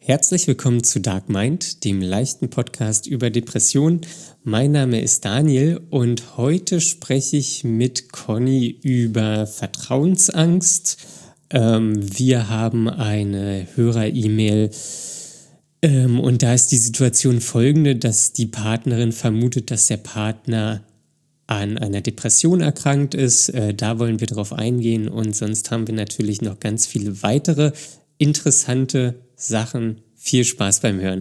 Herzlich willkommen zu Dark Mind, dem leichten Podcast über Depressionen. Mein Name ist Daniel und heute spreche ich mit Conny über Vertrauensangst. Wir haben eine Hörer-E-Mail und da ist die Situation folgende, dass die Partnerin vermutet, dass der Partner an einer Depression erkrankt ist. Da wollen wir drauf eingehen und sonst haben wir natürlich noch ganz viele weitere interessante Sachen. Viel Spaß beim Hören.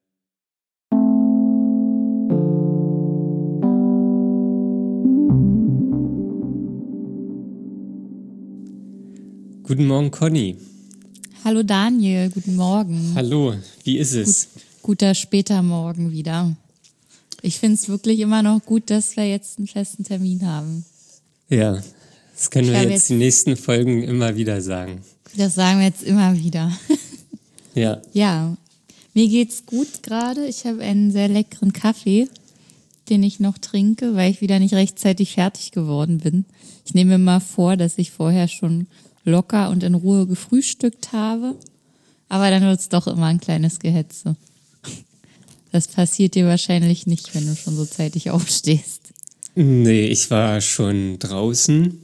Guten Morgen, Conny. Hallo Daniel, guten Morgen. Hallo, wie ist es? Guter später Morgen wieder. Ich finde es wirklich immer noch gut, dass wir jetzt einen festen Termin haben. Ja, das können wir jetzt die nächsten Folgen immer wieder sagen. Das sagen wir jetzt immer wieder. Ja. Ja, mir geht's gut gerade. Ich habe einen sehr leckeren Kaffee, den ich noch trinke, weil ich wieder nicht rechtzeitig fertig geworden bin. Ich nehme mir mal vor, dass ich vorher schon locker und in Ruhe gefrühstückt habe. Aber dann wird's doch immer ein kleines Gehetze. Das passiert dir wahrscheinlich nicht, wenn du schon so zeitig aufstehst. Nee, ich war schon draußen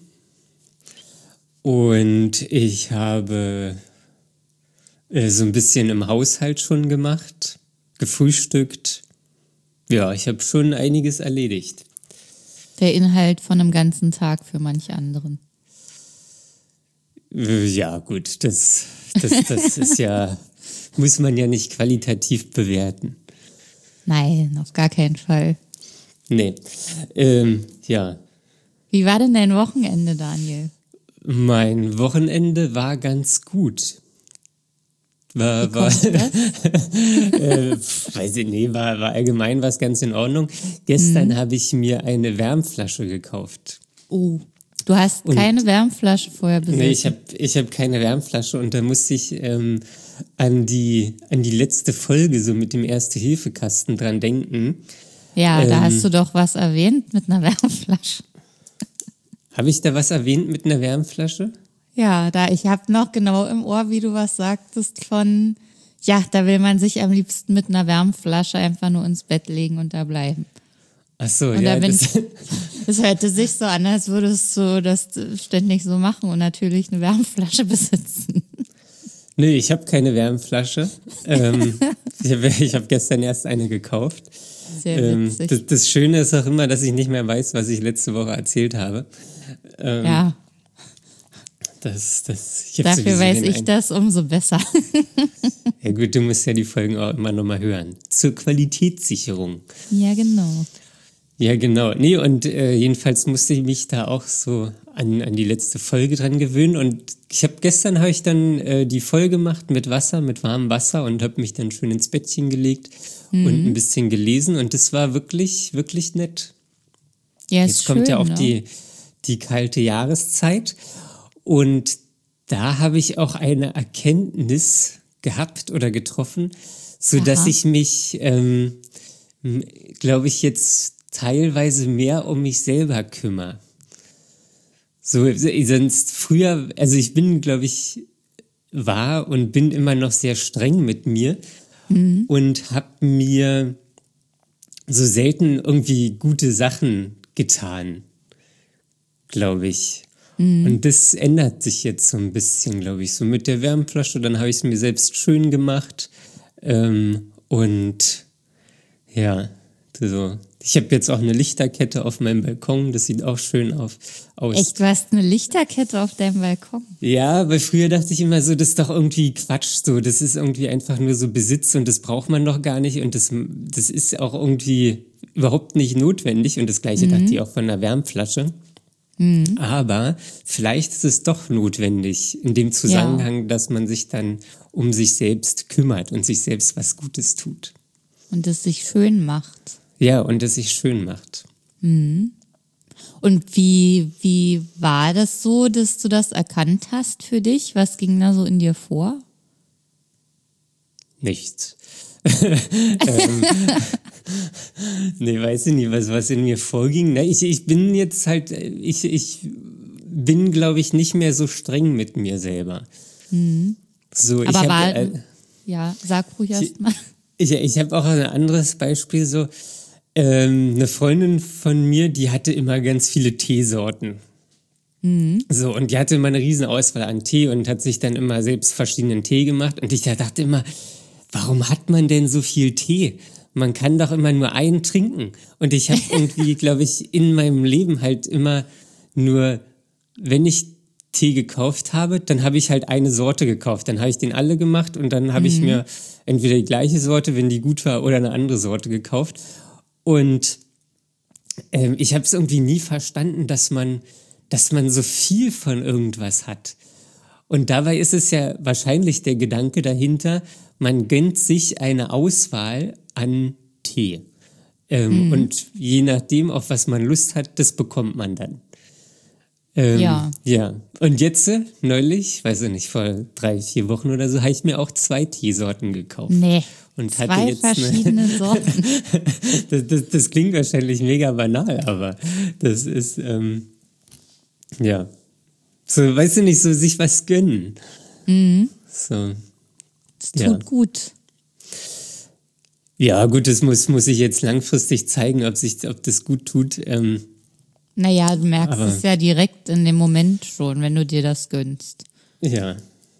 und ich habe so ein bisschen im Haushalt schon gemacht, gefrühstückt. Ja, ich habe schon einiges erledigt. Der Inhalt von einem ganzen Tag für manche anderen. Ja, gut, das ist ja, muss man ja nicht qualitativ bewerten. Nein, auf gar keinen Fall. Nee, ja. Wie war denn dein Wochenende, Daniel? Mein Wochenende war ganz gut. Weiß ich nicht, war allgemein was ganz in Ordnung. Gestern habe ich mir eine Wärmflasche gekauft. Oh, du hast keine Wärmflasche vorher besessen? Nee, ich hab keine Wärmflasche und da musste ich an die letzte Folge so mit dem Erste-Hilfe-Kasten dran denken. Ja, da hast du doch was erwähnt mit einer Wärmflasche. Habe ich da was erwähnt mit einer Wärmflasche? Ja, ich habe noch genau im Ohr, wie du was sagtest von, ja, da will man sich am liebsten mit einer Wärmflasche einfach nur ins Bett legen und da bleiben. Ach so, und ja. Das hörte sich so an, als würdest du das ständig so machen und natürlich eine Wärmflasche besitzen. Nee, ich habe keine Wärmflasche. Ich hab gestern erst eine gekauft. Sehr witzig. Das Schöne ist auch immer, dass ich nicht mehr weiß, was ich letzte Woche erzählt habe. Ja. Dafür weiß ich das umso besser. Ja gut, du musst ja die Folgen auch immer nochmal hören. Zur Qualitätssicherung. Ja, genau. Ja, genau. Nee, und jedenfalls musste ich mich da auch so an die letzte Folge dran gewöhnen. Und gestern habe ich dann die Folge gemacht mit warmem Wasser und habe mich dann schön ins Bettchen gelegt und ein bisschen gelesen. Und das war wirklich, wirklich nett. Ja, jetzt kommt ja auch die kalte Jahreszeit. Und da habe ich auch eine Erkenntnis gehabt oder getroffen, sodass ich mich, glaube ich, jetzt teilweise mehr um mich selber kümmere. So, sonst früher, also ich bin, glaube ich, war und bin immer noch sehr streng mit mir und habe mir so selten irgendwie gute Sachen getan, glaube ich. Und das ändert sich jetzt so ein bisschen, glaube ich, so mit der Wärmflasche. Dann habe ich es mir selbst schön gemacht. Und ja, so. Ich habe jetzt auch eine Lichterkette auf meinem Balkon. Das sieht auch schön aus. Echt, du hast eine Lichterkette auf deinem Balkon? Ja, weil früher dachte ich immer so, das ist doch irgendwie Quatsch. So, das ist irgendwie einfach nur so Besitz und das braucht man doch gar nicht. Und das ist auch irgendwie überhaupt nicht notwendig. Und das Gleiche dachte ich auch von einer Wärmflasche. Aber vielleicht ist es doch notwendig in dem Zusammenhang, dass man sich dann um sich selbst kümmert und sich selbst was Gutes tut. Und es sich schön macht. Ja, und es sich schön macht. Und wie war das so, dass du das erkannt hast für dich? Was ging da so in dir vor? Nichts. Nee, weiß ich nicht, was in mir vorging. Na, ich bin jetzt halt, ich bin, glaube ich, nicht mehr so streng mit mir selber. Mhm. So, Aber Ja, sag ruhig erst mal. Ich habe auch ein anderes Beispiel so. Eine Freundin von mir, die hatte immer ganz viele Teesorten. So, und die hatte immer eine riesen Auswahl an Tee und hat sich dann immer selbst verschiedenen Tee gemacht. Und ich dachte immer, warum hat man denn so viel Tee? Man kann doch immer nur einen trinken. Und ich habe irgendwie, glaube ich, in meinem Leben halt immer nur, wenn ich Tee gekauft habe, dann habe ich halt eine Sorte gekauft. Dann habe ich den alle gemacht und dann habe ich mir entweder die gleiche Sorte, wenn die gut war, oder eine andere Sorte gekauft. Und ich habe es irgendwie nie verstanden, dass man so viel von irgendwas hat. Und dabei ist es ja wahrscheinlich der Gedanke dahinter, man gönnt sich eine Auswahl an Tee. Und je nachdem, auf was man Lust hat, das bekommt man dann. Ja. Ja. Und jetzt, neulich, weiß ich nicht, vor 3-4 Wochen oder so, habe ich mir auch 2 Teesorten gekauft. Nee, und hatte 2 jetzt verschiedene Sorten. das klingt wahrscheinlich mega banal, aber das ist, ja, so, weißt du nicht, so sich was gönnen. So, Das tut gut. Ja, gut, das muss sich jetzt langfristig zeigen, ob das gut tut. Naja, du merkst es ja direkt in dem Moment schon, wenn du dir das gönnst. Ja.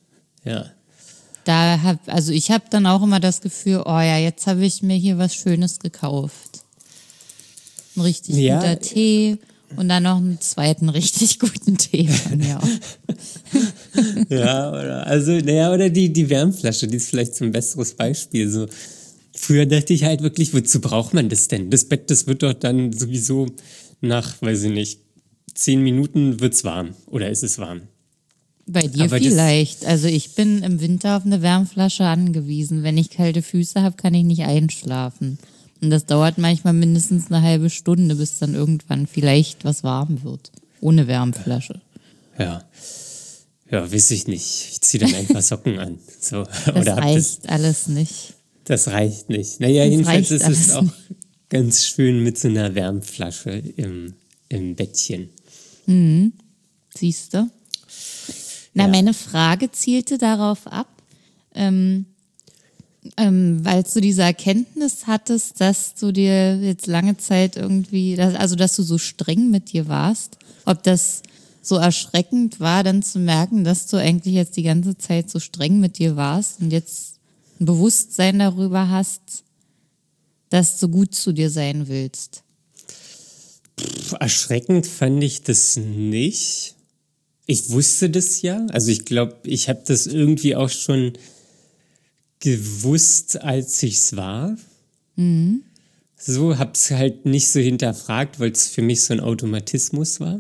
Ich habe dann auch immer das Gefühl, oh ja, jetzt habe ich mir hier was Schönes gekauft. Ein richtig guter Tee und dann noch einen zweiten richtig guten Tee von mir auch. Ja, oder die Wärmflasche, die ist vielleicht so ein besseres Beispiel. So, früher dachte ich halt wirklich, wozu braucht man das denn? Das Bett, das wird doch dann sowieso nach, weiß ich nicht, 10 Minuten wird's warm. Oder ist es warm? Bei dir Aber vielleicht. Also ich bin im Winter auf eine Wärmflasche angewiesen. Wenn ich kalte Füße habe, kann ich nicht einschlafen. Und das dauert manchmal mindestens eine halbe Stunde, bis dann irgendwann vielleicht was warm wird. Ohne Wärmflasche. Ja, weiß ich nicht. Ich ziehe dann einfach Socken an. So. Das reicht alles nicht. Das reicht nicht. Naja, jedenfalls ist es auch ganz schön mit so einer Wärmflasche im Bettchen. Siehst du? Meine Frage zielte darauf ab, weil du diese Erkenntnis hattest, dass du dir jetzt lange Zeit irgendwie, dass du so streng mit dir warst, ob das so erschreckend war, dann zu merken, dass du eigentlich jetzt die ganze Zeit so streng mit dir warst und jetzt ein Bewusstsein darüber hast, dass du gut zu dir sein willst. Erschreckend fand ich das nicht. Ich wusste das ja. Also ich glaube, ich habe das irgendwie auch schon gewusst, als ich's war. So, hab's halt nicht so hinterfragt, weil es für mich so ein Automatismus war.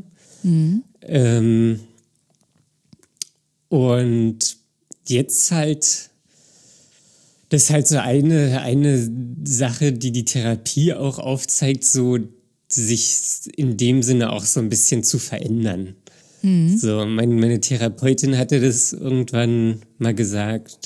Und jetzt halt, das ist halt so eine Sache, die Therapie auch aufzeigt, so sich in dem Sinne auch so ein bisschen zu verändern. So, meine Therapeutin hatte das irgendwann mal gesagt,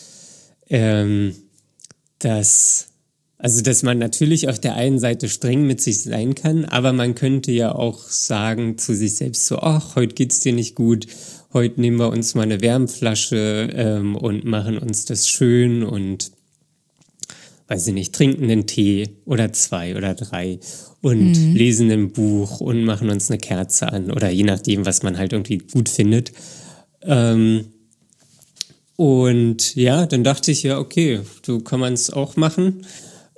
dass man natürlich auf der einen Seite streng mit sich sein kann, aber man könnte ja auch sagen zu sich selbst so, ach, heute geht's dir nicht gut, heute nehmen wir uns mal eine Wärmflasche und machen uns das schön und weiß ich nicht, trinken einen Tee oder 2 oder 3 und lesen ein Buch und machen uns eine Kerze an oder je nachdem, was man halt irgendwie gut findet. Und ja, dann dachte ich ja, okay, so kann man es auch machen.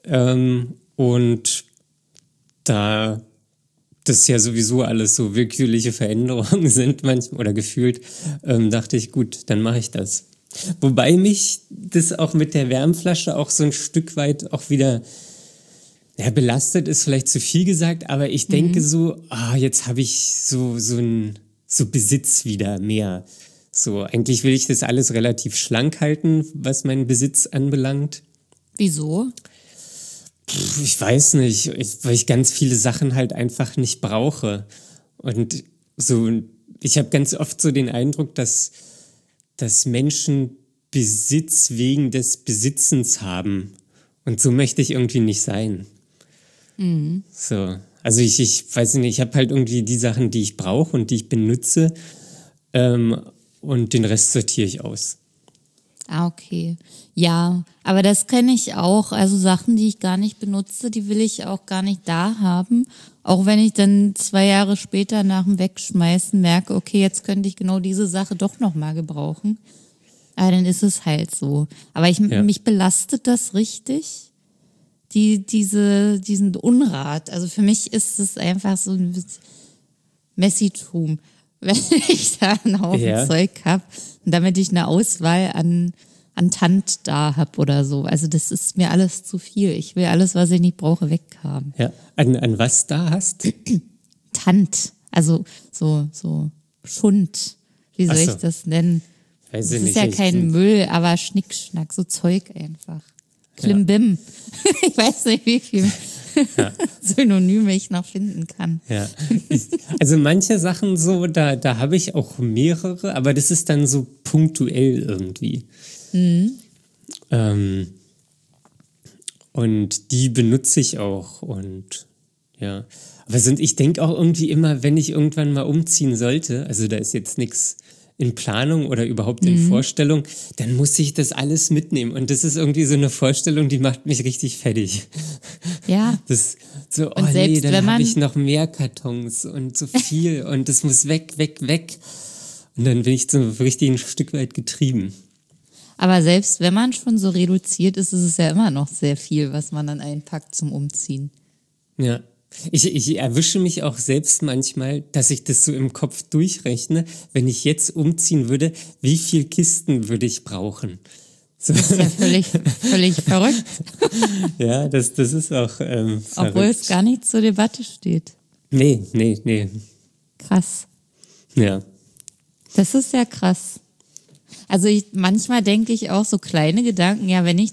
Und da das ja sowieso alles so willkürliche Veränderungen sind manchmal oder gefühlt, dachte ich, gut, dann mache ich das. Wobei mich das auch mit der Wärmflasche auch so ein Stück weit auch wieder belastet, ist vielleicht zu viel gesagt, aber ich denke so, jetzt habe ich so Besitz wieder mehr. So, eigentlich will ich das alles relativ schlank halten, was meinen Besitz anbelangt. Wieso? Ich weiß nicht, weil ich ganz viele Sachen halt einfach nicht brauche. Und so, ich habe ganz oft so den Eindruck, dass Menschen Besitz wegen des Besitzens haben. Und so möchte ich irgendwie nicht sein. So, also ich weiß nicht, ich habe halt irgendwie die Sachen, die ich brauche und die ich benutze, und den Rest sortiere ich aus. Ah, okay. Ja, aber das kenne ich auch. Also Sachen, die ich gar nicht benutze, die will ich auch gar nicht da haben. Auch wenn ich dann 2 Jahre später nach dem Wegschmeißen merke, okay, jetzt könnte ich genau diese Sache doch nochmal gebrauchen. Aber dann ist es halt so. Aber mich belastet das richtig, diesen Unrat. Also für mich ist es einfach so ein Messitum, wenn ich da einen Haufen Zeug habe, damit ich eine Auswahl an Tant da habe oder so. Also das ist mir alles zu viel. Ich will alles, was ich nicht brauche, weghaben. Ja, an was da hast? Tant, also so Schund. Wie soll ich das nennen? Weiß das ich ist ja kein Müll, aber Schnickschnack, so Zeug einfach. Klimbim. Ich weiß nicht, wie viel Synonyme ich noch finden kann. Ja. Also manche Sachen so, da habe ich auch mehrere, aber das ist dann so punktuell irgendwie. Und die benutze ich auch und ja. Aber ich denke auch irgendwie immer, wenn ich irgendwann mal umziehen sollte, also da ist jetzt nichts in Planung oder überhaupt in Vorstellung, dann muss ich das alles mitnehmen. Und das ist irgendwie so eine Vorstellung, die macht mich richtig fertig. Ja. Das so, und selbst dann habe ich noch mehr Kartons und so viel und das muss weg. Und dann bin ich so richtig ein Stück weit getrieben. Aber selbst wenn man schon so reduziert ist, ist es ja immer noch sehr viel, was man dann einpackt zum Umziehen. Ja. Ich erwische mich auch selbst manchmal, dass ich das so im Kopf durchrechne, wenn ich jetzt umziehen würde, wie viel Kisten würde ich brauchen? So. Das ist ja völlig verrückt. Ja, das ist auch verrückt. Obwohl es gar nicht zur Debatte steht. Nee. Krass. Ja. Das ist ja krass. Also manchmal denke ich auch so kleine Gedanken, ja, wenn ich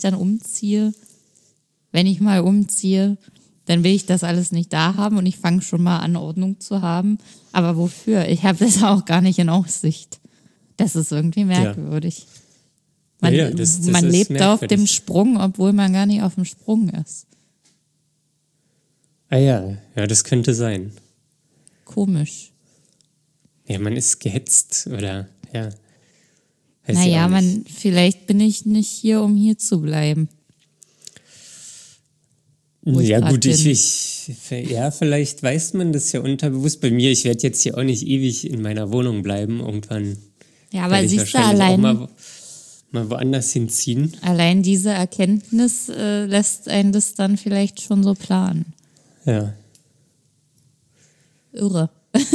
mal umziehe, dann will ich das alles nicht da haben und ich fange schon mal an, Ordnung zu haben. Aber wofür? Ich habe das auch gar nicht in Aussicht. Das ist irgendwie merkwürdig. Man lebt merkwürdig. Auf dem Sprung, obwohl man gar nicht auf dem Sprung ist. Ah ja, das könnte sein. Komisch. Ja, man ist gehetzt oder ja. Naja, vielleicht bin ich nicht hier, um hier zu bleiben. Ja gut, vielleicht weiß man das ja unterbewusst bei mir. Ich werde jetzt hier auch nicht ewig in meiner Wohnung bleiben. Irgendwann ja, aber siehst du, allein auch mal woanders hinziehen. Allein diese Erkenntnis lässt einen das dann vielleicht schon so planen. Ja. Irre.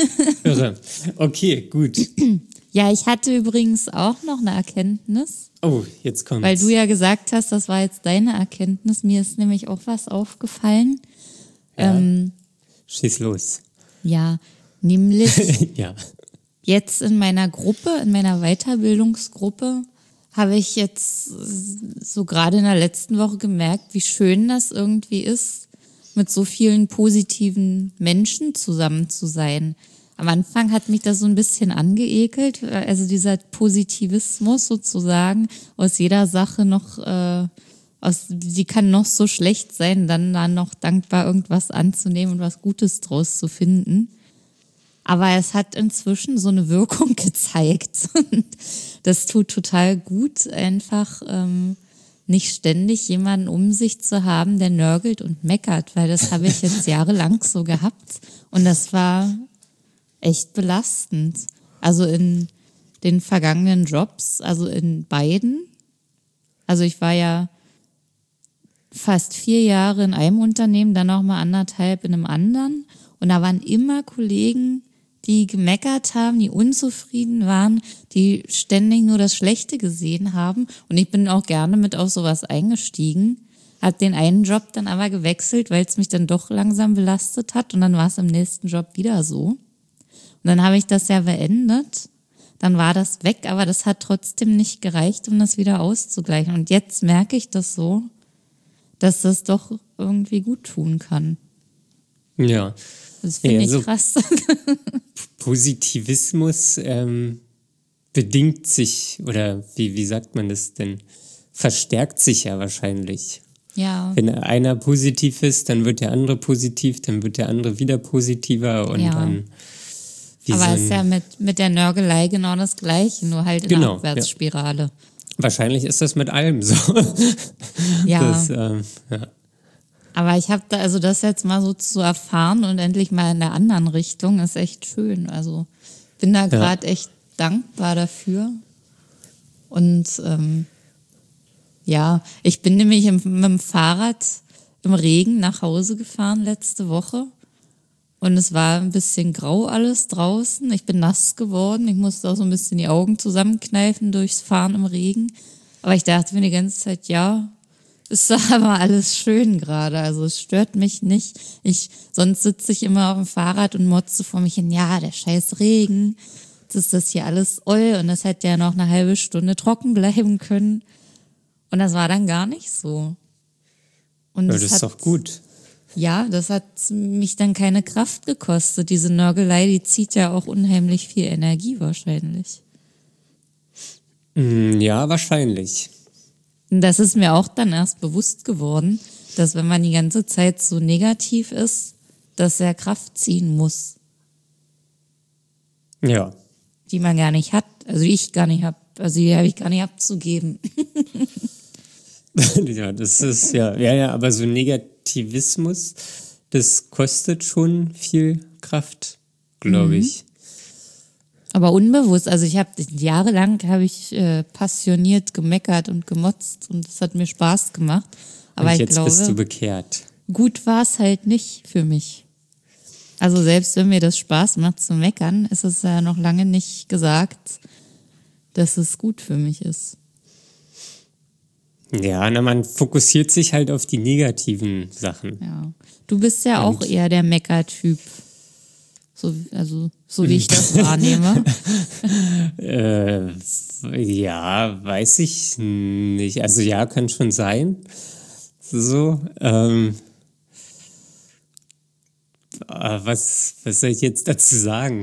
Okay, gut. Ja, ich hatte übrigens auch noch eine Erkenntnis. Oh, jetzt kommt's. Weil du ja gesagt hast, das war jetzt deine Erkenntnis. Mir ist nämlich auch was aufgefallen. Ja. Schieß los. Ja, nämlich ja. Jetzt in meiner Weiterbildungsgruppe, habe ich jetzt so gerade in der letzten Woche gemerkt, wie schön das irgendwie ist, mit so vielen positiven Menschen zusammen zu sein. Am Anfang hat mich das so ein bisschen angeekelt, also dieser Positivismus sozusagen, aus jeder Sache noch, die kann noch so schlecht sein, dann noch dankbar irgendwas anzunehmen und was Gutes draus zu finden. Aber es hat inzwischen so eine Wirkung gezeigt. Und das tut total gut, einfach nicht ständig jemanden um sich zu haben, der nörgelt und meckert, weil das habe ich jetzt jahrelang so gehabt. Und das war echt belastend. Also in den vergangenen Jobs, also in beiden. Also ich war ja fast 4 Jahre in einem Unternehmen, dann noch mal 1,5 in einem anderen. Und da waren immer Kollegen, die gemeckert haben, die unzufrieden waren, die ständig nur das Schlechte gesehen haben. Und ich bin auch gerne mit auf sowas eingestiegen. Habe den einen Job dann aber gewechselt, weil es mich dann doch langsam belastet hat. Und dann war es im nächsten Job wieder so. Und dann habe ich das ja beendet. Dann war das weg, aber das hat trotzdem nicht gereicht, um das wieder auszugleichen. Und jetzt merke ich das so, dass das doch irgendwie gut tun kann. Ja. Das finde ich krass. Positivismus bedingt sich, oder wie sagt man das denn? Verstärkt sich ja wahrscheinlich. Ja. Wenn einer positiv ist, dann wird der andere positiv, dann wird der andere wieder positiver und dann... Aber es ist ja mit der Nörgelei genau das Gleiche, nur halt in der Abwärtsspirale. Wahrscheinlich ist das mit allem so. Ja. Ja. Aber ich habe da, also das jetzt mal so zu erfahren und endlich mal in der anderen Richtung, ist echt schön. Also bin da gerade echt dankbar dafür. Und ja, ich bin nämlich mit dem Fahrrad im Regen nach Hause gefahren letzte Woche. Und es war ein bisschen grau alles draußen. Ich bin nass geworden. Ich musste auch so ein bisschen die Augen zusammenkneifen durchs Fahren im Regen. Aber ich dachte mir die ganze Zeit, ja, ist aber alles schön gerade. Also es stört mich nicht. Sonst sitze ich immer auf dem Fahrrad und motze vor mich hin, ja, der scheiß Regen. Jetzt ist das hier alles oll und das hätte ja noch eine halbe Stunde trocken bleiben können. Und das war dann gar nicht so. Und Das ist doch gut. Ja, das hat mich dann keine Kraft gekostet. Diese Nörgelei, die zieht ja auch unheimlich viel Energie wahrscheinlich. Ja, wahrscheinlich. Und das ist mir auch dann erst bewusst geworden, dass wenn man die ganze Zeit so negativ ist, dass er Kraft ziehen muss. Ja. Die man gar nicht hat. Also die ich gar nicht habe. Also die habe ich gar nicht abzugeben. Ja, das ist ja, aber so Negativismus, das kostet schon viel Kraft, glaube ich. Aber unbewusst, also jahrelang habe ich passioniert gemeckert und gemotzt und es hat mir Spaß gemacht. Aber und ich jetzt glaube, bist du bekehrt. Gut war es halt nicht für mich. Also selbst wenn mir das Spaß macht zu meckern, ist es ja noch lange nicht gesagt, dass es gut für mich ist. Ja, man fokussiert sich halt auf die negativen Sachen. Ja. Du bist ja auch eher der Meckertyp. So wie ich das wahrnehme. Ja, weiß ich nicht. Also ja, kann schon sein. So. Was soll ich jetzt dazu sagen?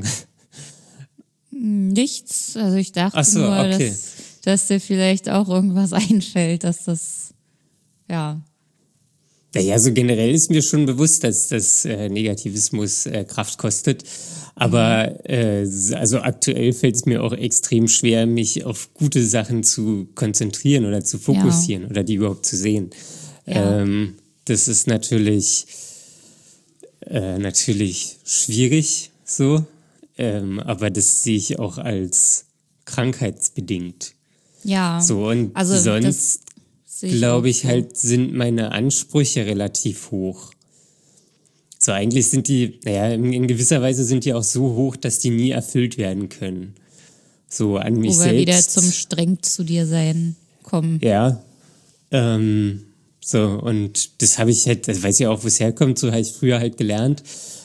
Nichts. Also ich dachte Ach so, nur, okay. dass dir vielleicht auch irgendwas einfällt, dass das, ja. Ja, so generell ist mir schon bewusst, dass das Negativismus Kraft kostet. Aber also aktuell fällt es mir auch extrem schwer, mich auf gute Sachen zu konzentrieren oder zu fokussieren oder die überhaupt zu sehen. Ja. Das ist natürlich schwierig so, aber das sehe ich auch als krankheitsbedingt. Ja. So, und also sonst glaube ich so. halt, sind meine Ansprüche relativ hoch. So, eigentlich sind die, in gewisser Weise sind die auch so hoch, dass die nie erfüllt werden können. So, an mich Wo wir selbst. wieder zum streng zu dir sein kommen. Ja. So, und das habe ich halt, das weiß ich auch, wo es herkommt, so habe ich früher halt gelernt.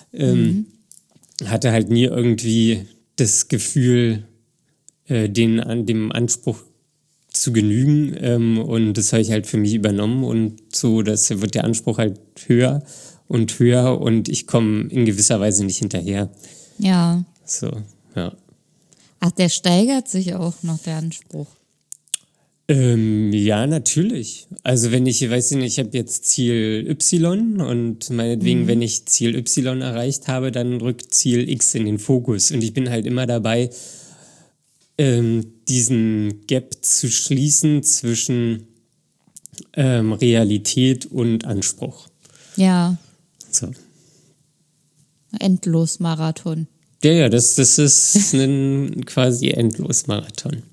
Hatte halt nie irgendwie das Gefühl, dem Anspruch zu genügen, und das habe ich halt für mich übernommen und so, das wird der Anspruch halt höher und ich komme in gewisser Weise nicht hinterher. Ja. So, ja. Ach, der steigert sich auch noch, der Anspruch. Ja, natürlich. Also wenn ich habe jetzt Ziel Y und meinetwegen, wenn ich Ziel Y erreicht habe, dann rückt Ziel X in den Fokus und ich bin halt immer dabei, diesen Gap zu schließen zwischen Realität und Anspruch. Ja. So. Endlosmarathon. Ja, das ist ein quasi Endlosmarathon.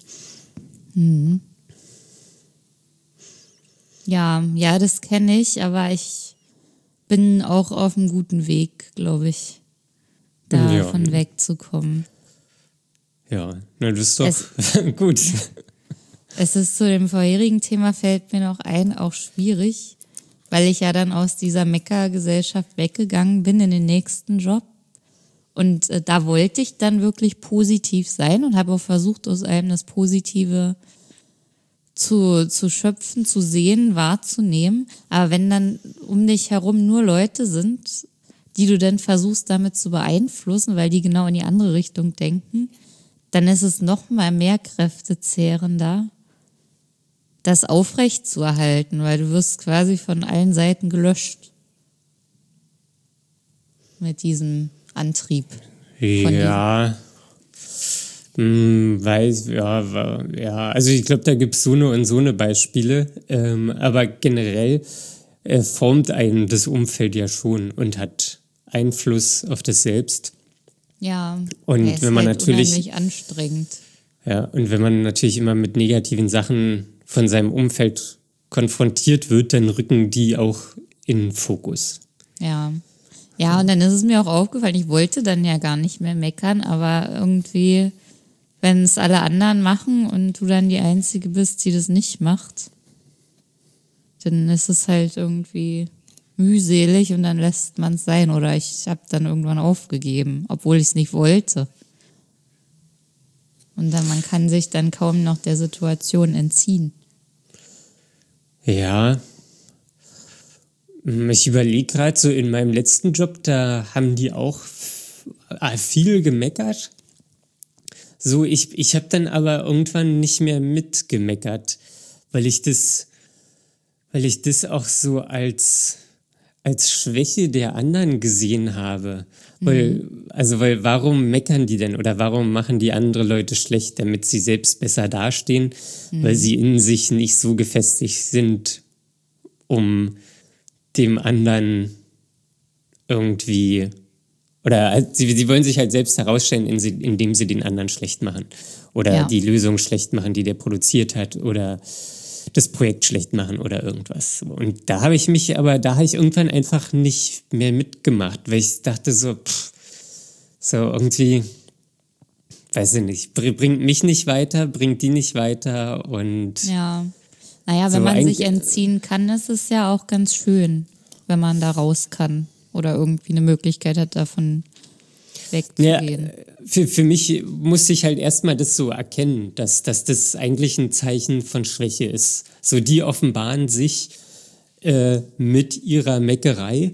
Ja, das kenne ich, aber ich bin auch auf einem guten Weg, glaube ich, davon wegzukommen. Ja, na, das ist doch gut. Es ist zu dem vorherigen Thema, fällt mir noch ein, auch schwierig, weil ich ja dann aus dieser Meckergesellschaft weggegangen bin in den nächsten Job. Und da wollte ich dann wirklich positiv sein und habe auch versucht, aus allem das Positive zu schöpfen, zu sehen, wahrzunehmen. Aber wenn dann um dich herum nur Leute sind, die du dann versuchst damit zu beeinflussen, weil die genau in die andere Richtung denken, dann ist es noch mal mehr kräftezehrender, das aufrecht zu erhalten, weil du wirst quasi von allen Seiten gelöscht mit diesem Antrieb. Ja, Weiß, ja, also ich glaube, da gibt es so eine und so eine Beispiele, aber generell formt einen das Umfeld ja schon und hat Einfluss auf das Selbst. Ja, Und ist wenn man halt natürlich, unheimlich anstrengend. ja, und wenn man natürlich immer mit negativen Sachen von seinem Umfeld konfrontiert wird, dann rücken die auch in den Fokus. Ja. Ja, und dann ist es mir auch aufgefallen, ich wollte dann ja gar nicht mehr meckern, aber irgendwie, wenn es alle anderen machen und du dann die Einzige bist, die das nicht macht, dann ist es halt irgendwie mühselig und dann lässt man es sein. Oder ich habe dann irgendwann aufgegeben, obwohl ich es nicht wollte. Und dann, man kann sich dann kaum noch der Situation entziehen. Ja, ich überlege gerade so in meinem letzten Job, da haben die auch viel gemeckert. So, ich habe dann aber irgendwann nicht mehr mitgemeckert, weil ich das auch so als Schwäche der anderen gesehen habe. Weil warum meckern die denn oder warum machen die andere Leute schlecht, damit sie selbst besser dastehen, weil sie in sich nicht so gefestigt sind, um dem anderen irgendwie oder halt, sie wollen sich halt selbst herausstellen, indem sie den anderen schlecht machen oder die Lösung schlecht machen, die der produziert hat oder das Projekt schlecht machen oder irgendwas. Und da habe ich irgendwann einfach nicht mehr mitgemacht, weil ich dachte so irgendwie, weiß ich nicht, bringt mich nicht weiter, bringt die nicht weiter und ja. Naja, wenn so man sich entziehen kann, ist es ja auch ganz schön, wenn man da raus kann oder irgendwie eine Möglichkeit hat, davon wegzugehen. Ja, für mich musste ich halt erstmal das so erkennen, dass das eigentlich ein Zeichen von Schwäche ist. So, die offenbaren sich mit ihrer Meckerei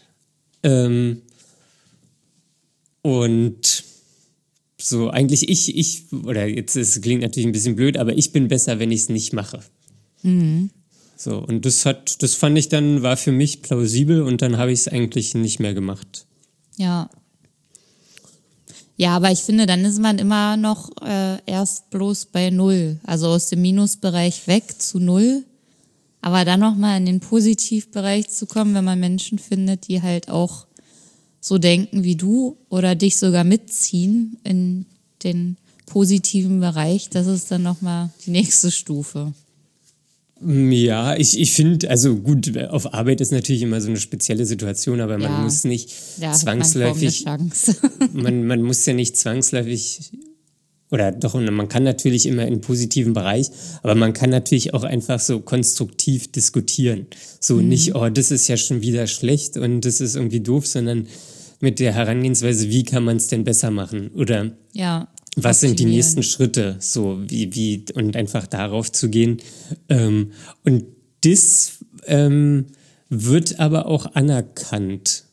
und so eigentlich oder jetzt es klingt natürlich ein bisschen blöd, aber ich bin besser, wenn ich es nicht mache. So, und das fand ich dann, war für mich plausibel und dann habe ich es eigentlich nicht mehr gemacht. Ja. Ja, aber ich finde, dann ist man immer noch erst bloß bei Null. Also aus dem Minusbereich weg zu Null. Aber dann nochmal in den Positivbereich zu kommen, wenn man Menschen findet, die halt auch so denken wie du oder dich sogar mitziehen in den positiven Bereich, das ist dann nochmal die nächste Stufe. Ja, ich finde, also gut, auf Arbeit ist natürlich immer so eine spezielle Situation, aber man muss nicht zwangsläufig, man muss ja nicht zwangsläufig, oder doch, man kann natürlich immer in positiven Bereich, aber man kann natürlich auch einfach so konstruktiv diskutieren. So nicht, oh, das ist ja schon wieder schlecht und das ist irgendwie doof, sondern mit der Herangehensweise, wie kann man es denn besser machen? Oder was sind die nächsten Schritte? So, wie, und einfach darauf zu gehen. Und das wird aber auch anerkannt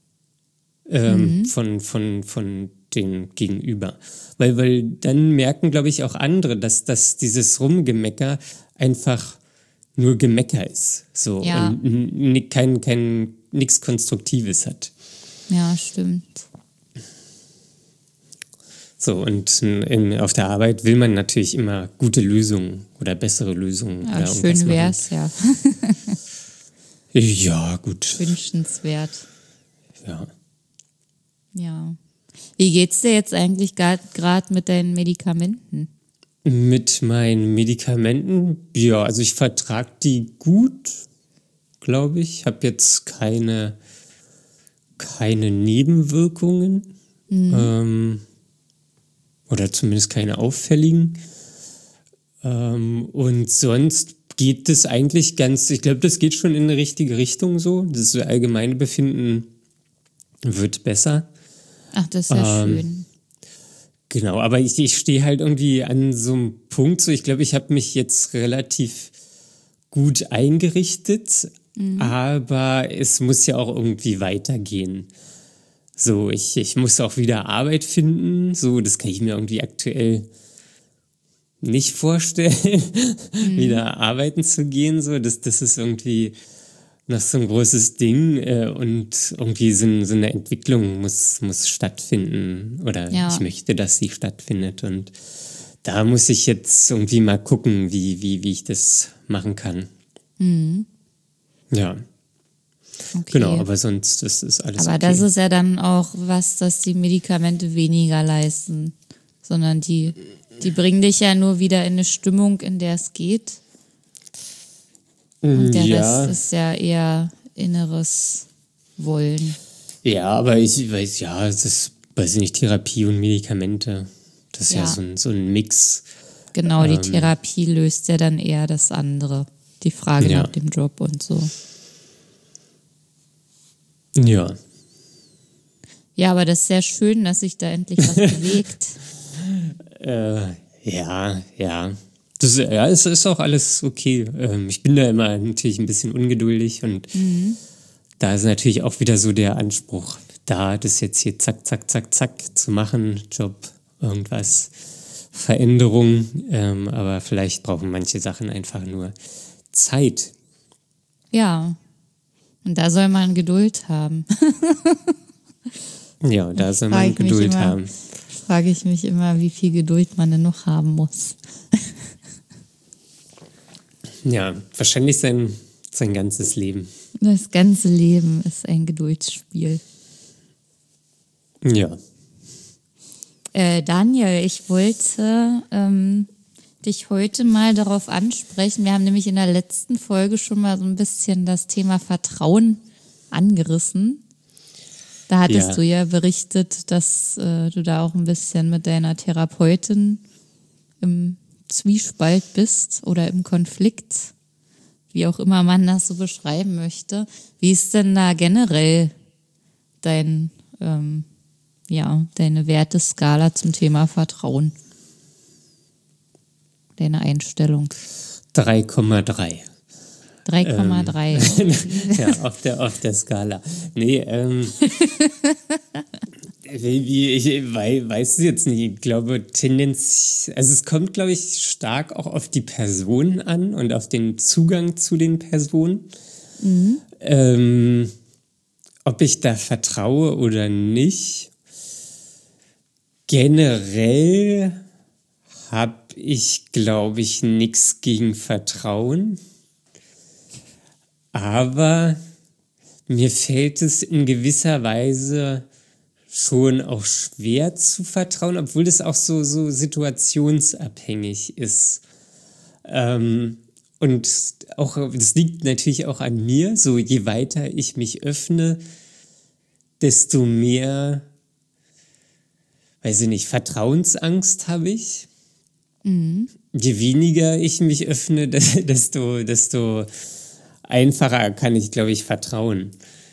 von den Gegenüber. Weil dann merken, glaube ich, auch andere, dass dieses Rumgemecker einfach nur Gemecker ist. So, und nichts Konstruktives hat. Ja, stimmt. So, und auf der Arbeit will man natürlich immer gute Lösungen oder bessere Lösungen. Ja, oder schön wär's, ja. Ja, gut. Wünschenswert. Ja. Ja. Wie geht's dir jetzt eigentlich gerade mit deinen Medikamenten? Mit meinen Medikamenten, ja, also ich vertrage die gut, glaube ich. Ich habe jetzt keine Nebenwirkungen. Oder zumindest keine auffälligen. Und sonst geht es eigentlich ich glaube, das geht schon in eine richtige Richtung so. Das allgemeine Befinden wird besser. Ach, das ist ja schön. Genau, aber ich stehe halt irgendwie an so einem Punkt, so ich glaube, ich habe mich jetzt relativ gut eingerichtet, aber es muss ja auch irgendwie weitergehen. So, ich muss auch wieder Arbeit finden, so, das kann ich mir irgendwie aktuell nicht vorstellen, wieder arbeiten zu gehen, so, das ist irgendwie, noch so ein großes Ding und irgendwie so eine Entwicklung muss stattfinden oder Ja. ich möchte, dass sie stattfindet und da muss ich jetzt irgendwie mal gucken, wie ich das machen kann. Ja, Okay. genau, aber sonst das ist alles Aber okay. das ist ja dann auch was, dass die Medikamente weniger leisten, sondern die bringen dich ja nur wieder in eine Stimmung, in der es geht. Und der Ja. Rest ist ja eher inneres Wollen. Ja, aber ich weiß, ja, es ist, weiß ich nicht, Therapie und Medikamente. Das ist ja, Ja. so ein Mix. Genau, die Therapie löst ja dann eher das andere. Die Frage Ja. nach dem Job und so. Ja. Ja, aber das ist sehr schön, dass sich da endlich was bewegt. Ja. Das, ja, es ist auch alles okay. Ich bin da immer natürlich ein bisschen ungeduldig und da ist natürlich auch wieder so der Anspruch, da das jetzt hier zack, zack, zack, zack zu machen, Job, irgendwas, Veränderung. Aber vielleicht brauchen manche Sachen einfach nur Zeit. Ja. Und da soll man Geduld haben. Ja, da soll man Geduld haben. Frage ich mich immer, wie viel Geduld man denn noch haben muss. Ja, wahrscheinlich sein ganzes Leben. Das ganze Leben ist ein Geduldsspiel. Ja. Daniel, ich wollte dich heute mal darauf ansprechen. Wir haben nämlich in der letzten Folge schon mal so ein bisschen das Thema Vertrauen angerissen. Da hattest du ja berichtet, dass du da auch ein bisschen mit deiner Therapeutin im Zwiespalt bist oder im Konflikt, wie auch immer man das so beschreiben möchte. Wie ist denn da generell deine Werteskala zum Thema Vertrauen? Deine Einstellung? 3,3. 3,3. Ja, auf der Skala. Nee, ich weiß es jetzt nicht. Ich glaube, also es kommt, glaube ich, stark auch auf die Person an und auf den Zugang zu den Personen. Ob ich da vertraue oder nicht. Generell habe ich, glaube ich, nichts gegen Vertrauen. Aber mir fällt es in gewisser Weise schon auch schwer zu vertrauen, obwohl das auch so situationsabhängig ist. Und auch, das liegt natürlich auch an mir, so je weiter ich mich öffne, desto mehr, weiß ich nicht, Vertrauensangst habe ich. Je weniger ich mich öffne, desto einfacher kann ich, glaube ich, vertrauen.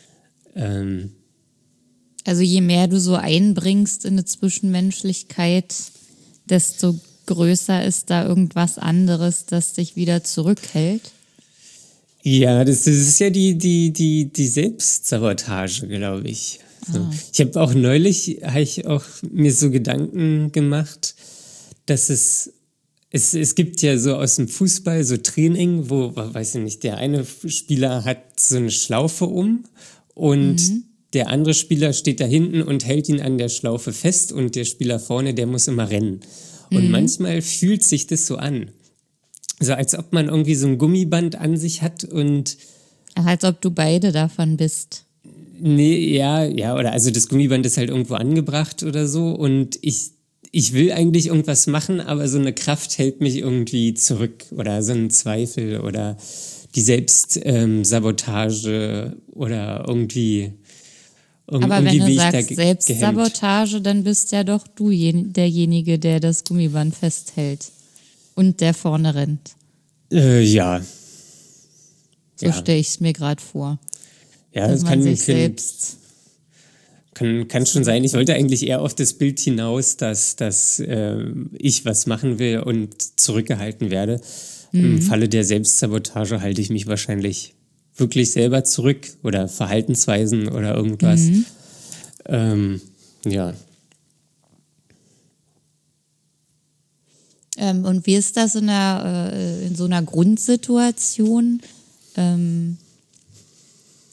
Also je mehr du so einbringst in eine Zwischenmenschlichkeit, desto größer ist da irgendwas anderes, das dich wieder zurückhält. Ja, das ist ja die Selbstsabotage, glaube ich. So. Ich habe auch neulich, mir so Gedanken gemacht, dass es gibt ja so aus dem Fußball so Training, wo, weiß ich nicht, der eine Spieler hat so eine Schlaufe und der andere Spieler steht da hinten und hält ihn an der Schlaufe fest und der Spieler vorne, der muss immer rennen. Und manchmal fühlt sich das so an. So als ob man irgendwie so ein Gummiband an sich hat und... Ach, als ob du beide davon bist. Nee, ja, oder also das Gummiband ist halt irgendwo angebracht oder so und ich will eigentlich irgendwas machen, aber so eine Kraft hält mich irgendwie zurück oder so ein Zweifel oder die Selbstsabotage oder irgendwie Aber wenn du wie sagst ich da Selbstsabotage, dann bist ja doch du derjenige, der das Gummiband festhält und der vorne rennt. Ja. So stelle ich es mir gerade vor. Ja, dass das man sich selbst... Kann schon sein. Ich wollte eigentlich eher auf das Bild hinaus, dass ich was machen will und zurückgehalten werde. Im Falle der Selbstsabotage halte ich mich wahrscheinlich wirklich selber zurück oder Verhaltensweisen oder irgendwas. Ja. Und wie ist das in so einer Grundsituation?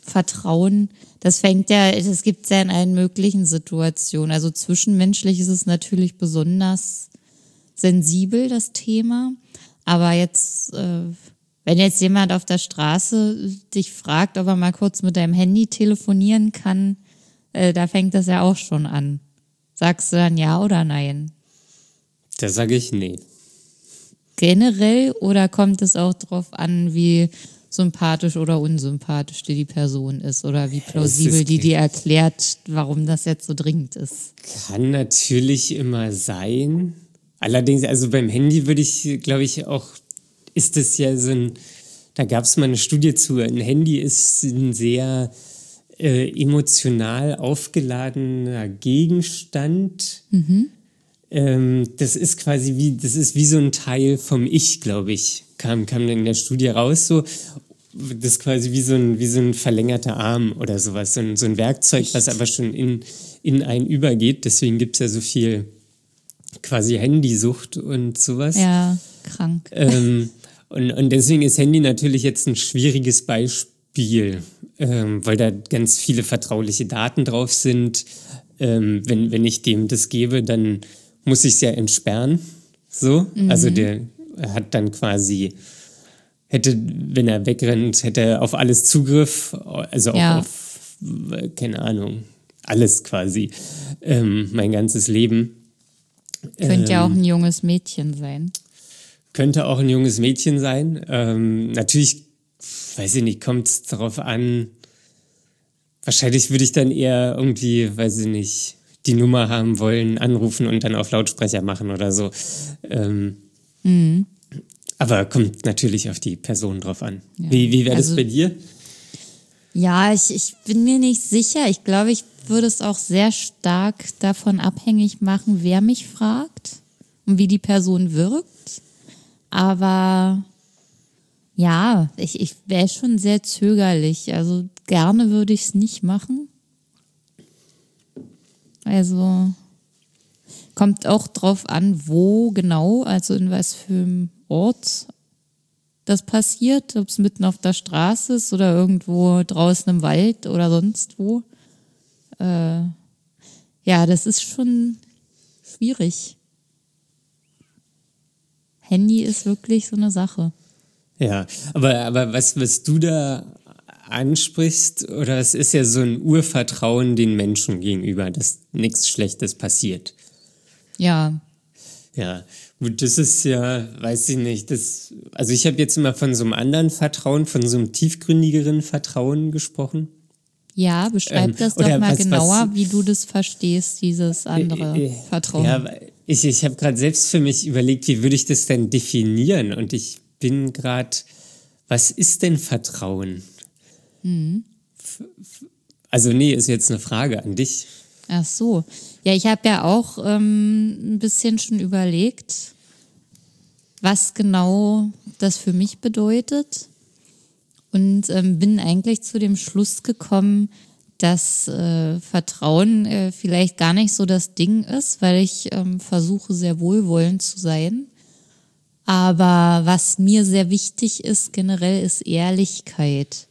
Vertrauen, das gibt es ja in allen möglichen Situationen. Also zwischenmenschlich ist es natürlich besonders sensibel, das Thema. Aber jetzt, wenn jetzt jemand auf der Straße dich fragt, ob er mal kurz mit deinem Handy telefonieren kann, da fängt das ja auch schon an. Sagst du dann ja oder nein? Da sage ich nee. Generell oder kommt es auch drauf an, wie sympathisch oder unsympathisch die Person ist oder wie plausibel die dir erklärt, warum das jetzt so dringend ist? Kann natürlich immer sein. Allerdings, also beim Handy würde ich, glaube ich, auch, ist es ja da gab es mal eine Studie zu, ein Handy ist ein sehr emotional aufgeladener Gegenstand. Das ist quasi das ist wie so ein Teil vom Ich, glaube ich, kam in der Studie raus, so. Das ist quasi wie so ein verlängerter Arm oder sowas, so ein Werkzeug, was aber schon in einen übergeht. Deswegen gibt es ja so viel quasi Handysucht und sowas. Ja, krank. Und deswegen ist Handy natürlich jetzt ein schwieriges Beispiel, weil da ganz viele vertrauliche Daten drauf sind. Wenn ich dem das gebe, dann muss ich es ja entsperren. So. Also der hat dann quasi, wenn er wegrennt, hätte er auf alles Zugriff, also auch auf, keine Ahnung, alles quasi, mein ganzes Leben. Könnte ja auch ein junges Mädchen sein. Könnte auch ein junges Mädchen sein. Natürlich, weiß ich nicht, kommt es darauf an. Wahrscheinlich würde ich dann eher irgendwie, weiß ich nicht, die Nummer haben wollen, anrufen und dann auf Lautsprecher machen oder so. Aber kommt natürlich auf die Person drauf an. Ja. Wie wäre das bei dir? Ja, ich bin mir nicht sicher. Ich glaube, ich würde es auch sehr stark davon abhängig machen, wer mich fragt und wie die Person wirkt. Aber ja, ich wäre schon sehr zögerlich. Also gerne würde ich es nicht machen. Also kommt auch drauf an, wo genau, also in was für einem Ort das passiert. Ob es mitten auf der Straße ist oder irgendwo draußen im Wald oder sonst wo. Ja, das ist schon schwierig. Handy ist wirklich so eine Sache. Ja, aber was du da ansprichst, oder es ist ja so ein Urvertrauen den Menschen gegenüber, dass nichts Schlechtes passiert. Ja. Ja, gut, das ist ja, weiß ich nicht, also ich habe jetzt immer von so einem anderen Vertrauen, von so einem tiefgründigeren Vertrauen gesprochen. Ja, beschreib das doch mal genauer, wie du das verstehst, dieses andere Vertrauen. Ja, ich habe gerade selbst für mich überlegt, wie würde ich das denn definieren? Und ich bin gerade, was ist denn Vertrauen? Also nee, ist jetzt eine Frage an dich. Ach so. Ja, ich habe ja auch ein bisschen schon überlegt, was genau das für mich bedeutet. Und bin eigentlich zu dem Schluss gekommen, dass Vertrauen vielleicht gar nicht so das Ding ist, weil ich versuche, sehr wohlwollend zu sein. Aber was mir sehr wichtig ist generell, ist Ehrlichkeit.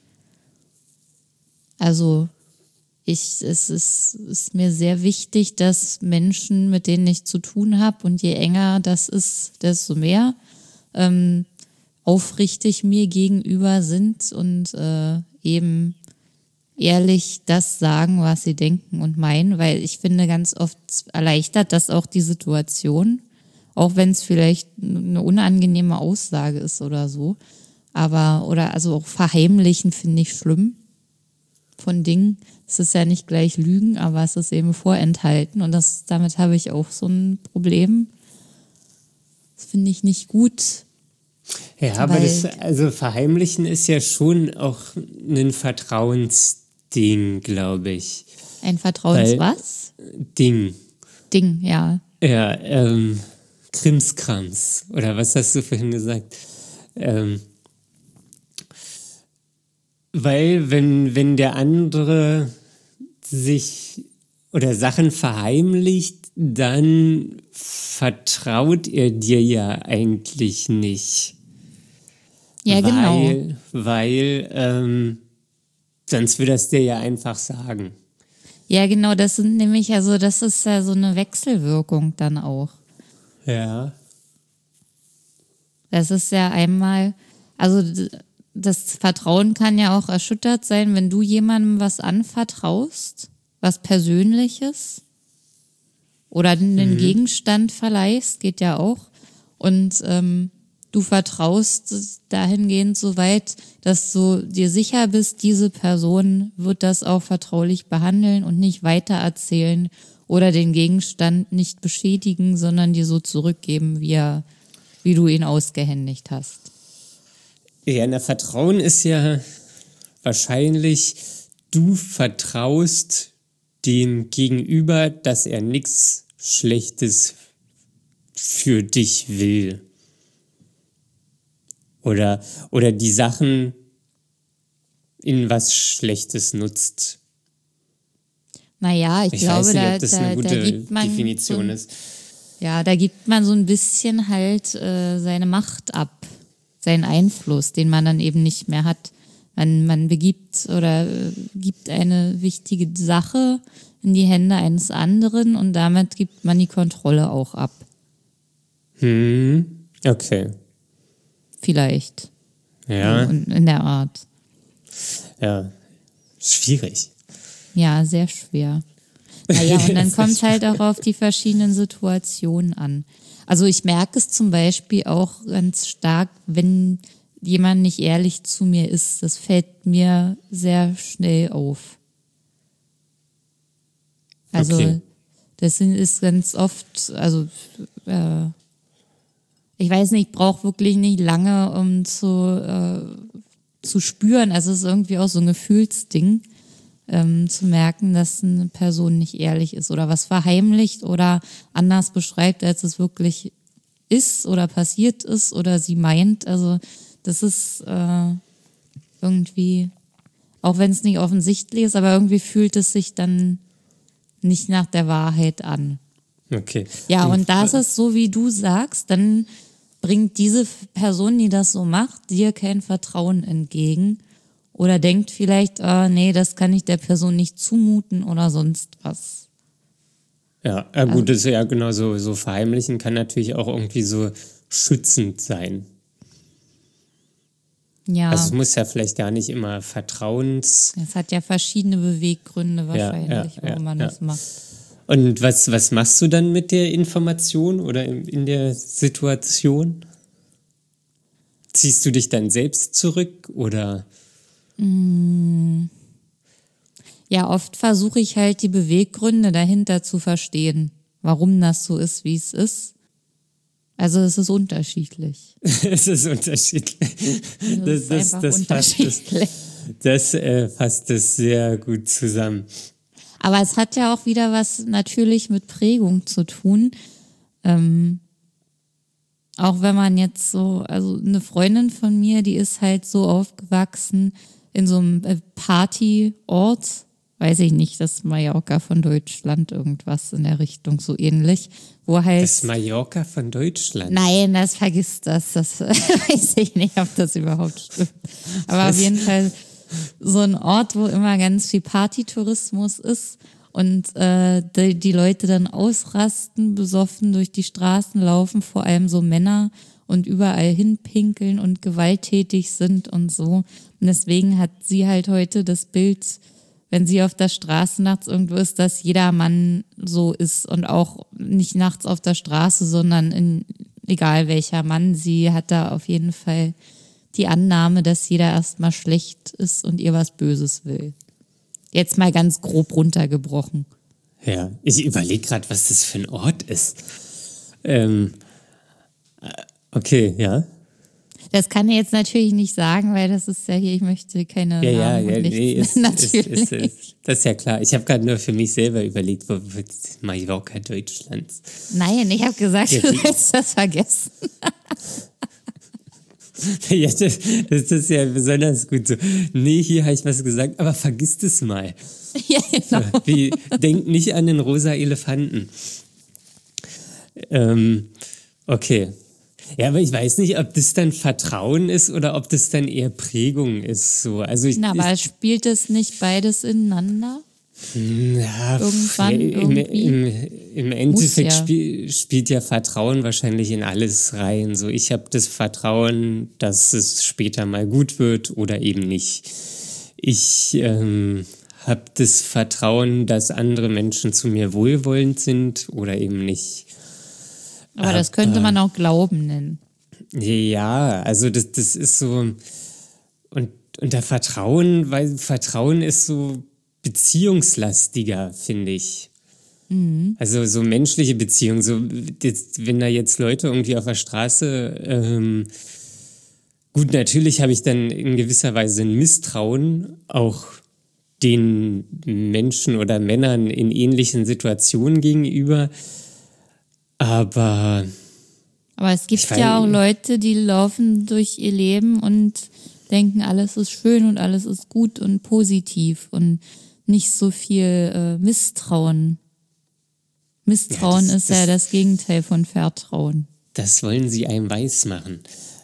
Also es ist mir sehr wichtig, dass Menschen, mit denen ich zu tun habe, und je enger das ist, desto mehr, aufrichtig mir gegenüber sind und eben ehrlich das sagen, was sie denken und meinen, weil ich finde, ganz oft erleichtert das auch die Situation, auch wenn es vielleicht eine unangenehme Aussage ist oder so. Also auch verheimlichen finde ich schlimm von Dingen. Es ist ja nicht gleich Lügen, aber es ist eben vorenthalten und damit habe ich auch so ein Problem. Das finde ich nicht gut. Ja, aber also verheimlichen ist ja schon auch ein Vertrauensding, glaube ich. Ein was? Ding, ja. Ja, Krimskrams. Oder was hast du vorhin gesagt? Weil wenn der andere sich oder Sachen verheimlicht, dann vertraut er dir ja eigentlich nicht. Ja, genau. Weil Sonst würde er es dir ja einfach sagen. Ja, genau, das sind nämlich, also das ist ja so eine Wechselwirkung dann auch. Ja. Das ist ja einmal, also das Vertrauen kann ja auch erschüttert sein, wenn du jemandem was anvertraust, was Persönliches oder einen Gegenstand verleihst, geht ja auch. Und du vertraust dahingehend so weit, dass du dir sicher bist, diese Person wird das auch vertraulich behandeln und nicht weitererzählen oder den Gegenstand nicht beschädigen, sondern dir so zurückgeben, wie du ihn ausgehändigt hast. Ja, na, Vertrauen ist ja wahrscheinlich, du vertraust dem Gegenüber, dass er nichts Schlechtes für dich will. Oder die Sachen in was Schlechtes nutzt. Naja, ich glaube, weiß nicht, ob das eine da gute gibt man Definition so, ist. ja, da gibt man so ein bisschen halt seine Macht ab, seinen Einfluss, den man dann eben nicht mehr hat. Man begibt oder gibt eine wichtige Sache in die Hände eines anderen und damit gibt man die Kontrolle auch ab. Okay. Vielleicht. Ja. So in der Art. Ja. Schwierig. Ja, sehr schwer. Naja, und dann kommt es halt auch auf die verschiedenen Situationen an. Also ich merke es zum Beispiel auch ganz stark, wenn jemand nicht ehrlich zu mir ist. Das fällt mir sehr schnell auf. Also Okay. das ist ganz oft, also ich weiß nicht, ich brauche wirklich nicht lange, um zu spüren. Also es ist irgendwie auch so ein Gefühlsding, zu merken, dass eine Person nicht ehrlich ist oder was verheimlicht oder anders beschreibt, als es wirklich ist oder passiert ist oder sie meint. Also das ist irgendwie, auch wenn es nicht offensichtlich ist, aber irgendwie fühlt es sich dann nicht nach der Wahrheit an. Okay. Ja, und da ist es so, wie du sagst, dann bringt diese Person, die das so macht, dir kein Vertrauen entgegen oder denkt vielleicht, nee, das kann ich der Person nicht zumuten oder sonst was. Ja, gut, das ist ja genau so verheimlichen kann natürlich auch irgendwie so schützend sein. Ja, Also es muss ja vielleicht gar nicht immer es hat ja verschiedene Beweggründe wahrscheinlich, warum man das macht. Und was machst du dann mit der Information oder in der Situation? Ziehst du dich dann selbst zurück oder? Ja, oft versuche ich halt die Beweggründe dahinter zu verstehen, warum das so ist, wie es ist. Also es ist unterschiedlich. Es ist unterschiedlich. Das fasst es sehr gut zusammen. Aber es hat ja auch wieder was natürlich mit Prägung zu tun. Auch wenn man jetzt so, also eine Freundin von mir, die ist halt so aufgewachsen in so einem Partyort, weiß ich nicht, das Mallorca von Deutschland, irgendwas in der Richtung so ähnlich, wo halt... Das Mallorca von Deutschland? Nein, vergiss das weiß ich nicht, ob das überhaupt stimmt. Aber auf jeden Fall so ein Ort, wo immer ganz viel Partytourismus ist und die Leute dann ausrasten, besoffen durch die Straßen laufen, vor allem so Männer und überall hinpinkeln und gewalttätig sind und so. Und deswegen hat sie halt heute das Bild, wenn sie auf der Straße nachts irgendwo ist, dass jeder Mann so ist und auch nicht nachts auf der Straße, sondern egal welcher Mann. Sie hat da auf jeden Fall die Annahme, dass jeder erstmal schlecht ist und ihr was Böses will. Jetzt mal ganz grob runtergebrochen. Ja, ich überlege gerade, was das für ein Ort ist. Okay, ja. Das kann ich jetzt natürlich nicht sagen, weil das ist ja hier, ich möchte keine Namen und nichts. Natürlich. Das ist ja klar. Ich habe gerade nur für mich selber überlegt, wo Mallorca Deutschlands. Nein, ich habe gesagt, Ja, du willst das vergessen. Ja, das ist ja besonders gut so. Nee, hier habe ich was gesagt, aber vergiss das mal. Ja, genau. Denk nicht an den rosa Elefanten. Okay. Ja, aber ich weiß nicht, ob das dann Vertrauen ist oder ob das dann eher Prägung ist. So. Also Na, aber spielt es nicht beides ineinander? ja, Irgendwann, irgendwie? im Muss Endeffekt ja. spielt ja Vertrauen wahrscheinlich in alles rein. So, ich habe das Vertrauen, dass es später mal gut wird oder eben nicht. Ich habe das Vertrauen, dass andere Menschen zu mir wohlwollend sind oder eben nicht. Aber das könnte man auch Glauben nennen. Ja, also das ist so, und der Vertrauen, weil Vertrauen ist so beziehungslastiger, finde ich. Also so menschliche Beziehungen, so wenn da jetzt Leute irgendwie auf der Straße, gut, natürlich habe ich dann in gewisser Weise ein Misstrauen auch den Menschen oder Männern in ähnlichen Situationen gegenüber, aber Aber es gibt ich weiß, ja auch Leute, die laufen durch ihr Leben und denken, alles ist schön und alles ist gut und positiv und nicht so viel Misstrauen. Misstrauen ist ja das Gegenteil von Vertrauen. das wollen sie einem weismachen.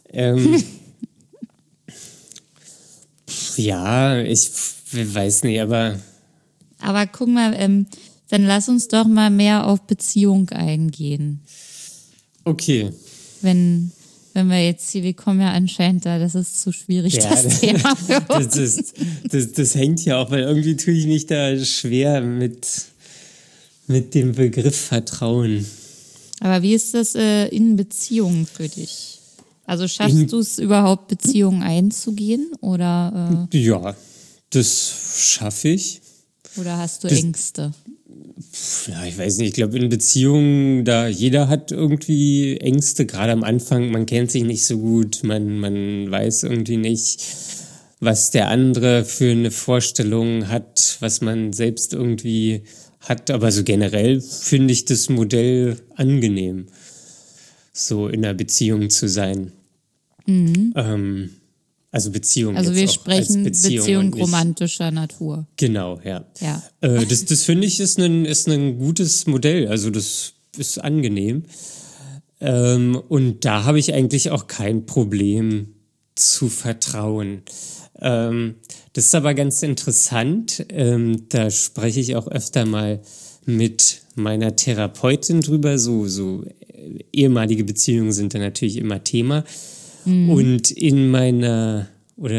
Ja, ich weiß nicht, aber Aber guck mal, dann lass uns doch mal mehr auf Beziehung eingehen. okay. Wenn wir jetzt hier, wir kommen ja anscheinend da, das ist zu schwierig, Ja, das Thema für uns. das hängt ja auch, weil irgendwie tue ich mich da schwer mit dem Begriff Vertrauen. Aber wie ist das in Beziehungen für dich? Also schaffst du es überhaupt, Beziehungen einzugehen oder Ja, das schaffe ich. hast du Ängste? Ja, ich weiß nicht, ich glaube in Beziehungen, da jeder hat irgendwie Ängste, gerade am Anfang, man kennt sich nicht so gut, man weiß irgendwie nicht, was der andere für eine Vorstellung hat, was man selbst irgendwie hat, aber so generell finde ich das Modell angenehm, so in einer Beziehung zu sein. Also Beziehung Also jetzt wir auch sprechen als Beziehung Beziehung und nicht, romantischer Natur. genau, ja. Ja. Das finde ich ist ein gutes Modell. Also das ist angenehm. Und da habe ich eigentlich auch kein Problem zu vertrauen. Das ist aber ganz interessant. Da spreche ich auch öfter mal mit meiner Therapeutin drüber. So ehemalige Beziehungen sind da natürlich immer Thema. Und in meiner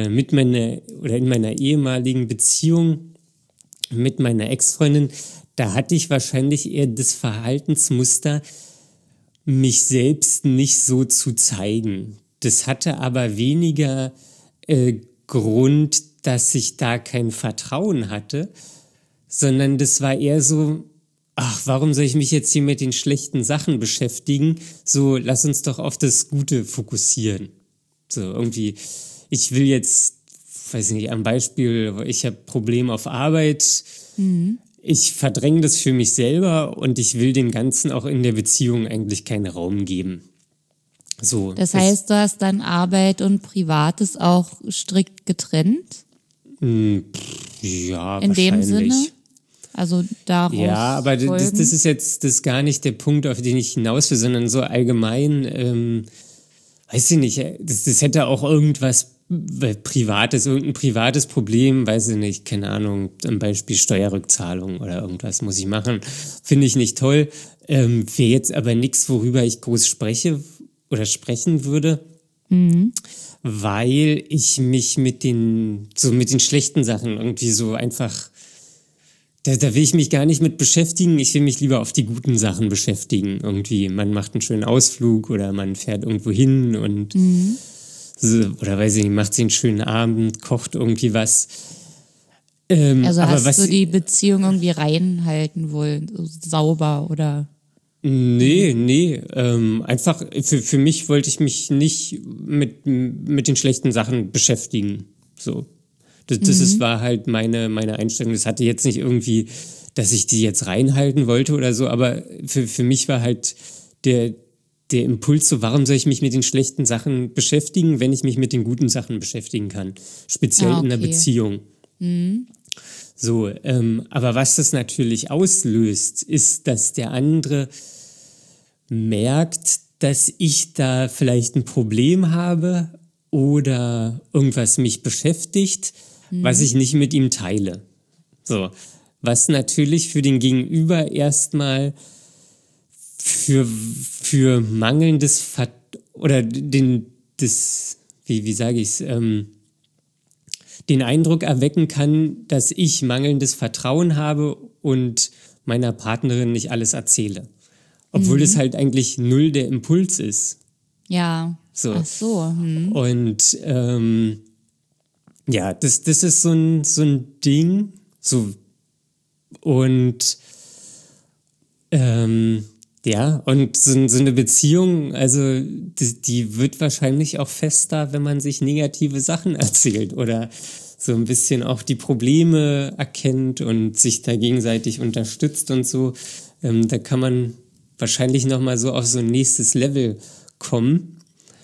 ehemaligen Beziehung mit meiner Ex-Freundin, da hatte ich wahrscheinlich eher das Verhaltensmuster, mich selbst nicht so zu zeigen. Das hatte aber weniger Grund, dass ich da kein Vertrauen hatte, sondern das war eher so, ach, warum soll ich mich jetzt hier mit den schlechten Sachen beschäftigen? So, lass uns doch auf das Gute fokussieren. So, irgendwie, ich will jetzt, weiß nicht, am Beispiel, ich habe Probleme auf Arbeit, ich verdränge das für mich selber und ich will dem Ganzen auch in der Beziehung eigentlich keinen Raum geben. So, Das heißt, du hast dann Arbeit und Privates auch strikt getrennt? ja, In dem wahrscheinlich. Sinne? Also daraus Ja, aber das ist jetzt das gar nicht der Punkt, auf den ich hinaus will, sondern so allgemein, weiß ich nicht, das hätte auch irgendwas irgendein privates Problem, weiß ich nicht, keine Ahnung, zum Beispiel Steuerrückzahlung oder irgendwas muss ich machen, finde ich nicht toll. Wäre jetzt aber nichts, worüber ich groß spreche oder sprechen würde, weil ich mich mit den schlechten Sachen irgendwie so einfach, da will ich mich gar nicht mit beschäftigen. Ich will mich lieber auf die guten Sachen beschäftigen. Irgendwie, man macht einen schönen Ausflug oder man fährt irgendwo hin und so, oder weiß ich nicht, macht sich einen schönen Abend, kocht irgendwie was. Also aber hast du die Beziehung irgendwie reinhalten wollen, so sauber oder? Nee, einfach für mich wollte ich mich nicht mit den schlechten Sachen beschäftigen. So. War halt meine Einstellung. Das hatte jetzt nicht irgendwie, dass ich die jetzt reinhalten wollte oder so, aber für mich war halt der Impuls so, warum soll ich mich mit den schlechten Sachen beschäftigen, wenn ich mich mit den guten Sachen beschäftigen kann? Speziell in einer Beziehung. So, aber was das natürlich auslöst, ist, dass der andere merkt, dass ich da vielleicht ein Problem habe oder irgendwas mich beschäftigt, was ich nicht mit ihm teile. So, was natürlich für den Gegenüber erstmal für mangelndes oder wie sage ich es, den Eindruck erwecken kann, dass ich mangelndes Vertrauen habe und meiner Partnerin nicht alles erzähle. Obwohl es halt eigentlich null der Impuls ist. Ja. So. Ach so. Und ja, das ist so ein Ding. So. Und ja, und so eine Beziehung, also die wird wahrscheinlich auch fester, wenn man sich negative Sachen erzählt oder so ein bisschen auch die Probleme erkennt und sich da gegenseitig unterstützt und so. Da kann man wahrscheinlich nochmal so auf so ein nächstes Level kommen,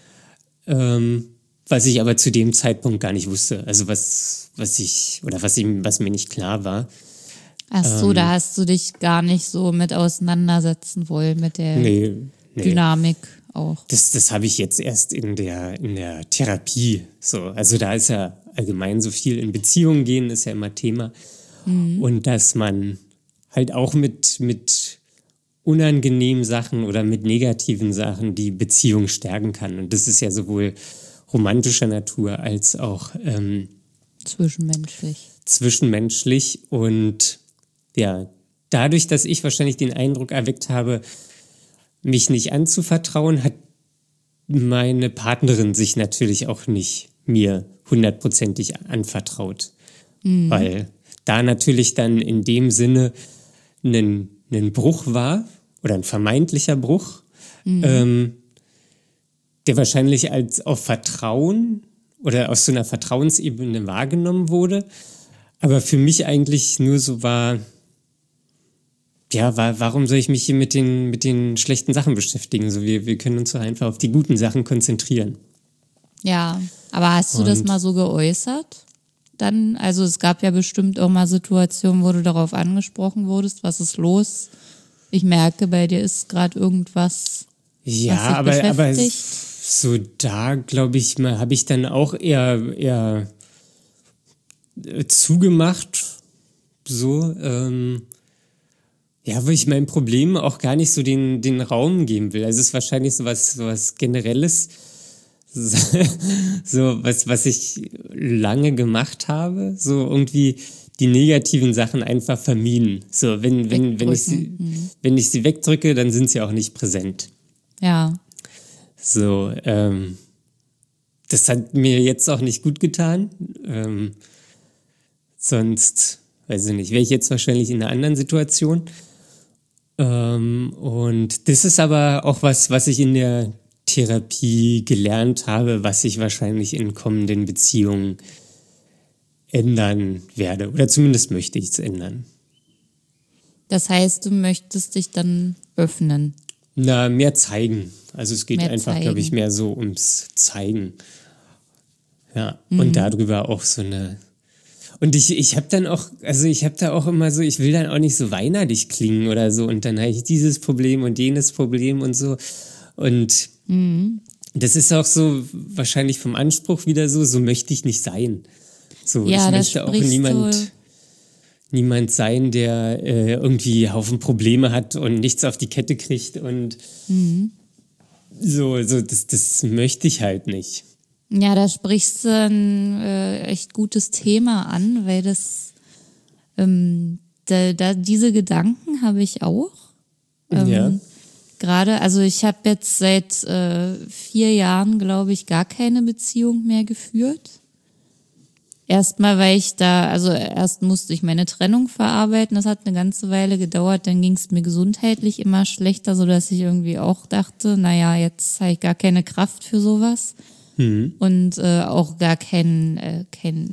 was ich aber zu dem Zeitpunkt gar nicht wusste. Also was mir nicht klar war. Ach so, da hast du dich gar nicht so mit auseinandersetzen wollen, mit der Dynamik auch. Das habe ich jetzt erst in der Therapie so. Also da ist ja allgemein so viel in Beziehungen gehen, ist ja immer Thema. Und dass man halt auch mit unangenehmen Sachen oder mit negativen Sachen die Beziehung stärken kann. Und das ist ja sowohl romantischer Natur als auch zwischenmenschlich. Und ja, dadurch, dass ich wahrscheinlich den Eindruck erweckt habe, mich nicht anzuvertrauen, hat meine Partnerin sich natürlich auch nicht mir 100%ig anvertraut. Weil da natürlich dann in dem Sinne ein Bruch war oder ein vermeintlicher Bruch, der wahrscheinlich als auf Vertrauen oder aus so einer Vertrauensebene wahrgenommen wurde, aber für mich eigentlich nur so war, ja, warum soll ich mich hier mit den schlechten Sachen beschäftigen? So, wir können uns doch einfach auf die guten Sachen konzentrieren. Ja, aber hast du das mal so geäußert? Dann, also es gab ja bestimmt auch mal Situationen, wo du darauf angesprochen wurdest, was ist los? Ich merke, bei dir ist gerade irgendwas, ja, was dich aber beschäftigt. so da, glaube ich, mal habe ich dann auch eher zugemacht, so, ja, wo ich meinem Problem auch gar nicht so den Raum geben will. Also es ist wahrscheinlich sowas Generelles, so was ich lange gemacht habe, so irgendwie die negativen Sachen einfach vermieden. So, wenn ich sie wegdrücke, dann sind sie auch nicht präsent. Ja. So, das hat mir jetzt auch nicht gut getan. Sonst, weiß ich nicht, wäre ich jetzt wahrscheinlich in einer anderen Situation. Und das ist aber auch was ich in der Therapie gelernt habe, was ich wahrscheinlich in kommenden Beziehungen ändern werde. Oder zumindest möchte ich es ändern. Das heißt, du möchtest dich dann öffnen. Na, mehr zeigen. Also es geht Mehr einfach, zeigen. glaube ich, mehr so ums Zeigen. Ja, und darüber auch so eine... Und ich habe dann auch, also ich habe da auch immer so, ich will dann auch nicht so weinerlich klingen oder so und dann habe ich dieses Problem und jenes Problem und so. Und das ist auch so wahrscheinlich vom Anspruch wieder so möchte ich nicht sein. So, Ja, ich da möchte auch sprichst niemand sein, der irgendwie Haufen Probleme hat und nichts auf die Kette kriegt und so das möchte ich halt nicht. Ja, da sprichst du ein echt gutes Thema an, weil das diese Gedanken habe ich auch. Ja. Gerade, also ich habe jetzt seit 4 Jahren, glaube ich, gar keine Beziehung mehr geführt. Erstmal, weil ich erst musste ich meine Trennung verarbeiten, das hat eine ganze Weile gedauert, dann ging es mir gesundheitlich immer schlechter, sodass ich irgendwie auch dachte, naja, jetzt habe ich gar keine Kraft für sowas. Und auch gar keine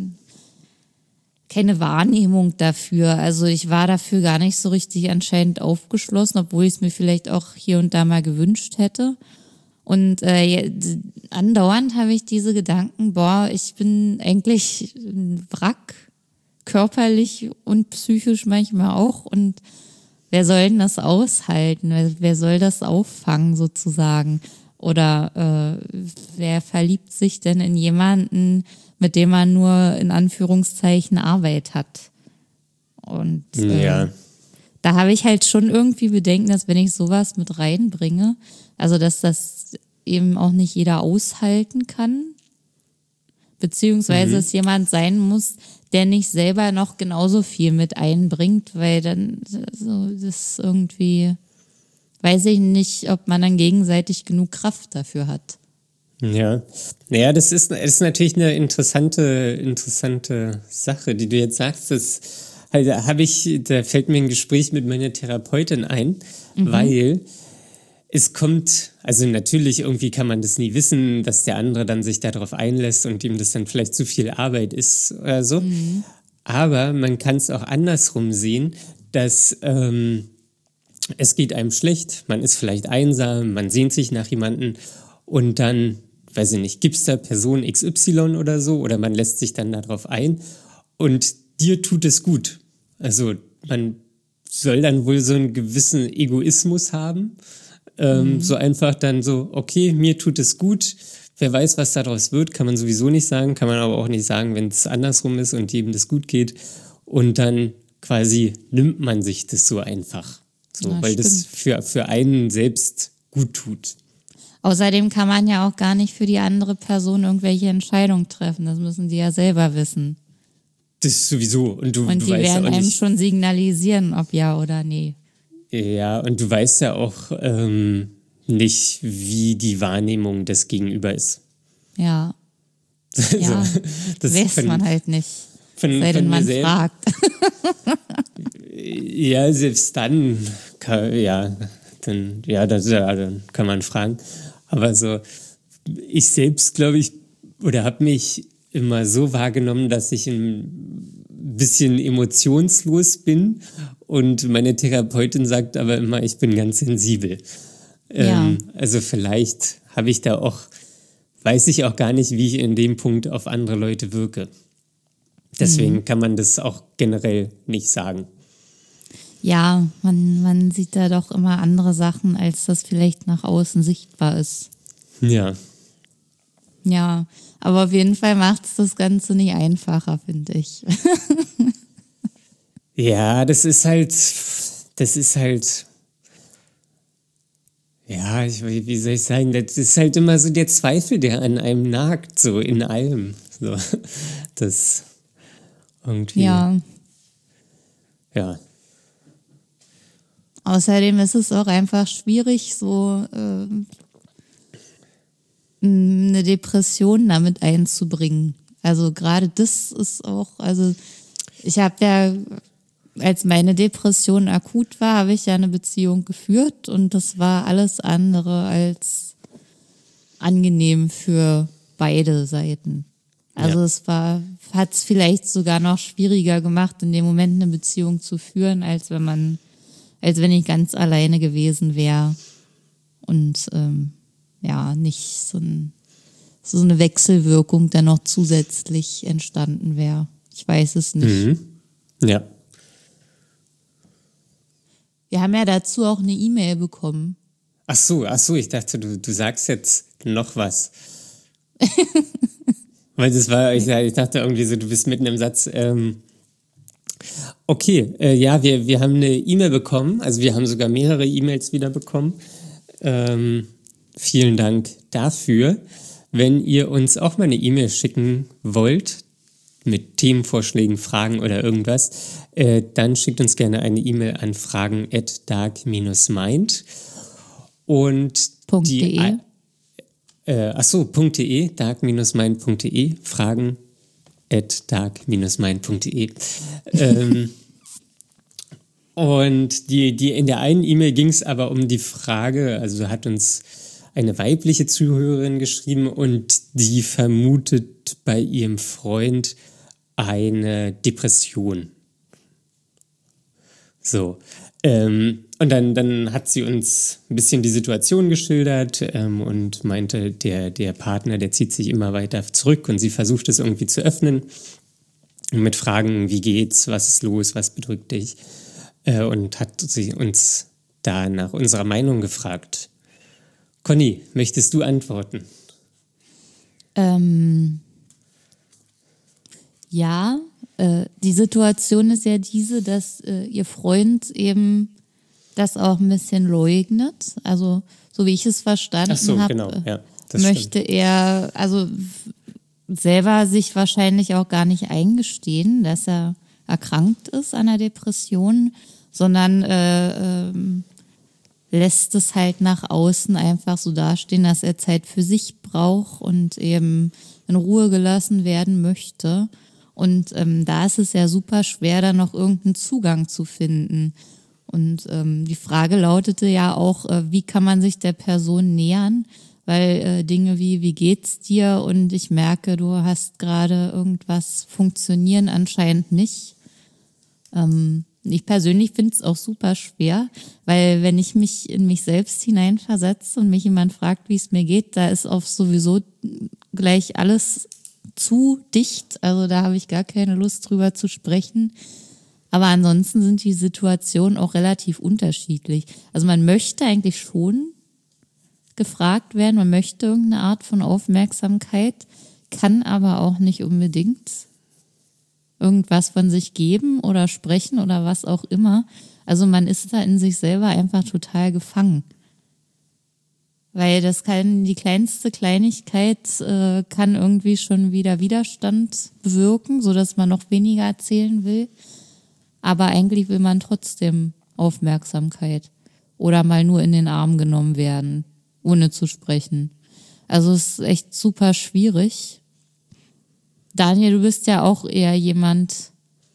Wahrnehmung dafür. Also ich war dafür gar nicht so richtig anscheinend aufgeschlossen, obwohl ich es mir vielleicht auch hier und da mal gewünscht hätte. Und andauernd habe ich diese Gedanken, ich bin eigentlich ein Wrack, körperlich und psychisch manchmal auch. Und wer soll denn das aushalten? Wer soll das auffangen sozusagen? Oder wer verliebt sich denn in jemanden, mit dem man nur in Anführungszeichen Arbeit hat? Und da habe ich halt schon irgendwie Bedenken, dass wenn ich sowas mit reinbringe, also dass das eben auch nicht jeder aushalten kann, beziehungsweise es jemand sein muss, der nicht selber noch genauso viel mit einbringt, weil dann so das irgendwie, weiß ich nicht, ob man dann gegenseitig genug Kraft dafür hat. Ja, naja, das ist natürlich eine interessante Sache, die du jetzt sagst. Da fällt mir ein Gespräch mit meiner Therapeutin ein, weil es kommt, also natürlich irgendwie kann man das nie wissen, dass der andere dann sich darauf einlässt und ihm das dann vielleicht zu viel Arbeit ist oder so. Aber man kann es auch andersrum sehen, dass es geht einem schlecht, man ist vielleicht einsam, man sehnt sich nach jemandem und dann, weiß ich nicht, gibt es da Person XY oder so oder man lässt sich dann darauf ein und dir tut es gut. Also man soll dann wohl so einen gewissen Egoismus haben. So einfach dann so, okay, mir tut es gut. Wer weiß, was daraus wird, kann man sowieso nicht sagen. Kann man aber auch nicht sagen, wenn es andersrum ist und jedem das gut geht. Und dann quasi nimmt man sich das so einfach. So, Ja, weil stimmt. das für einen selbst gut tut. Außerdem kann man ja auch gar nicht für die andere Person irgendwelche Entscheidungen treffen. Das müssen die ja selber wissen. Das sowieso. Und du Und die weißt ja werden auch einem nicht. schon signalisieren, ob ja oder nee. Ja, und du weißt ja auch nicht, wie die Wahrnehmung des Gegenüber ist. Ja, Also, ja, das weiß man halt nicht. Sei denn mir man selbst- fragt. Ja, selbst dann, dann kann man fragen. Aber so, ich selbst glaube ich, oder habe mich immer so wahrgenommen, dass ich ein bisschen emotionslos bin und meine Therapeutin sagt aber immer, ich bin ganz sensibel. Ja. Also vielleicht habe ich da auch, weiß ich auch gar nicht, wie ich in dem Punkt auf andere Leute wirke. Deswegen kann man das auch generell nicht sagen. Ja, man sieht da doch immer andere Sachen, als das vielleicht nach außen sichtbar ist. Ja. Ja, aber auf jeden Fall macht es das Ganze nicht einfacher, finde ich. Ja, das ist halt, ja, wie soll ich sagen, das ist halt immer so der Zweifel, der an einem nagt, so in allem. So, das irgendwie, Ja, ja. außerdem ist es auch einfach schwierig, so eine Depression damit einzubringen. Also gerade das ist auch, also ich habe ja, als meine Depression akut war, habe ich ja eine Beziehung geführt und das war alles andere als angenehm für beide Seiten. Also Ja. es hat es vielleicht sogar noch schwieriger gemacht, in dem Moment eine Beziehung zu führen, als wenn ich ganz alleine gewesen wäre und nicht so eine Wechselwirkung dann noch zusätzlich entstanden wäre. Ich weiß es nicht. Ja. Wir haben ja dazu auch eine E-Mail bekommen. Ach so, ich dachte, du sagst jetzt noch was. Weil ich dachte irgendwie so, du bist mitten im Satz. Okay, wir haben eine E-Mail bekommen, also wir haben sogar mehrere E-Mails wieder bekommen. Vielen Dank dafür. Wenn ihr uns auch mal eine E-Mail schicken wollt, mit Themenvorschlägen, Fragen oder irgendwas, dann schickt uns gerne eine E-Mail an fragen@dark-mind. Und .de. .de, dark-mind.de, fragen@dark-mind.de. Und die in der einen E-Mail ging es aber um die Frage, also hat uns eine weibliche Zuhörerin geschrieben und die vermutet bei ihrem Freund eine Depression. So. Und dann hat sie uns ein bisschen die Situation geschildert und meinte, der Partner, der zieht sich immer weiter zurück und sie versucht es irgendwie zu öffnen mit Fragen, wie geht's, was ist los, was bedrückt dich. und hat sie uns da nach unserer Meinung gefragt. Conny, möchtest du antworten? Ja, die Situation ist ja diese, dass ihr Freund eben das auch ein bisschen leugnet. Also so wie ich es verstanden habe, genau. Ja, das möchte stimmt. er also selber sich wahrscheinlich auch gar nicht eingestehen, dass er erkrankt ist an einer Depression, sondern lässt es halt nach außen einfach so dastehen, dass er Zeit für sich braucht und eben in Ruhe gelassen werden möchte. Und da ist es ja super schwer, da noch irgendeinen Zugang zu finden. Und die Frage lautete ja auch, wie kann man sich der Person nähern? Weil Dinge wie geht's dir? Und ich merke, du hast gerade irgendwas funktionieren anscheinend nicht. Ich persönlich finde es auch super schwer, weil wenn ich mich in mich selbst hineinversetze und mich jemand fragt, wie es mir geht, da ist oft sowieso gleich alles zu dicht. Also da habe ich gar keine Lust drüber zu sprechen. Aber ansonsten sind die Situationen auch relativ unterschiedlich. Also man möchte eigentlich schon gefragt werden, man möchte irgendeine Art von Aufmerksamkeit, kann aber auch nicht unbedingt irgendwas von sich geben oder sprechen oder was auch immer. Also man ist da in sich selber einfach total gefangen. Weil das kann, die kleinste Kleinigkeit kann irgendwie schon wieder Widerstand bewirken, sodass man noch weniger erzählen will. Aber eigentlich will man trotzdem Aufmerksamkeit oder mal nur in den Arm genommen werden, ohne zu sprechen. Also es ist echt super schwierig. Daniel, du bist ja auch eher jemand,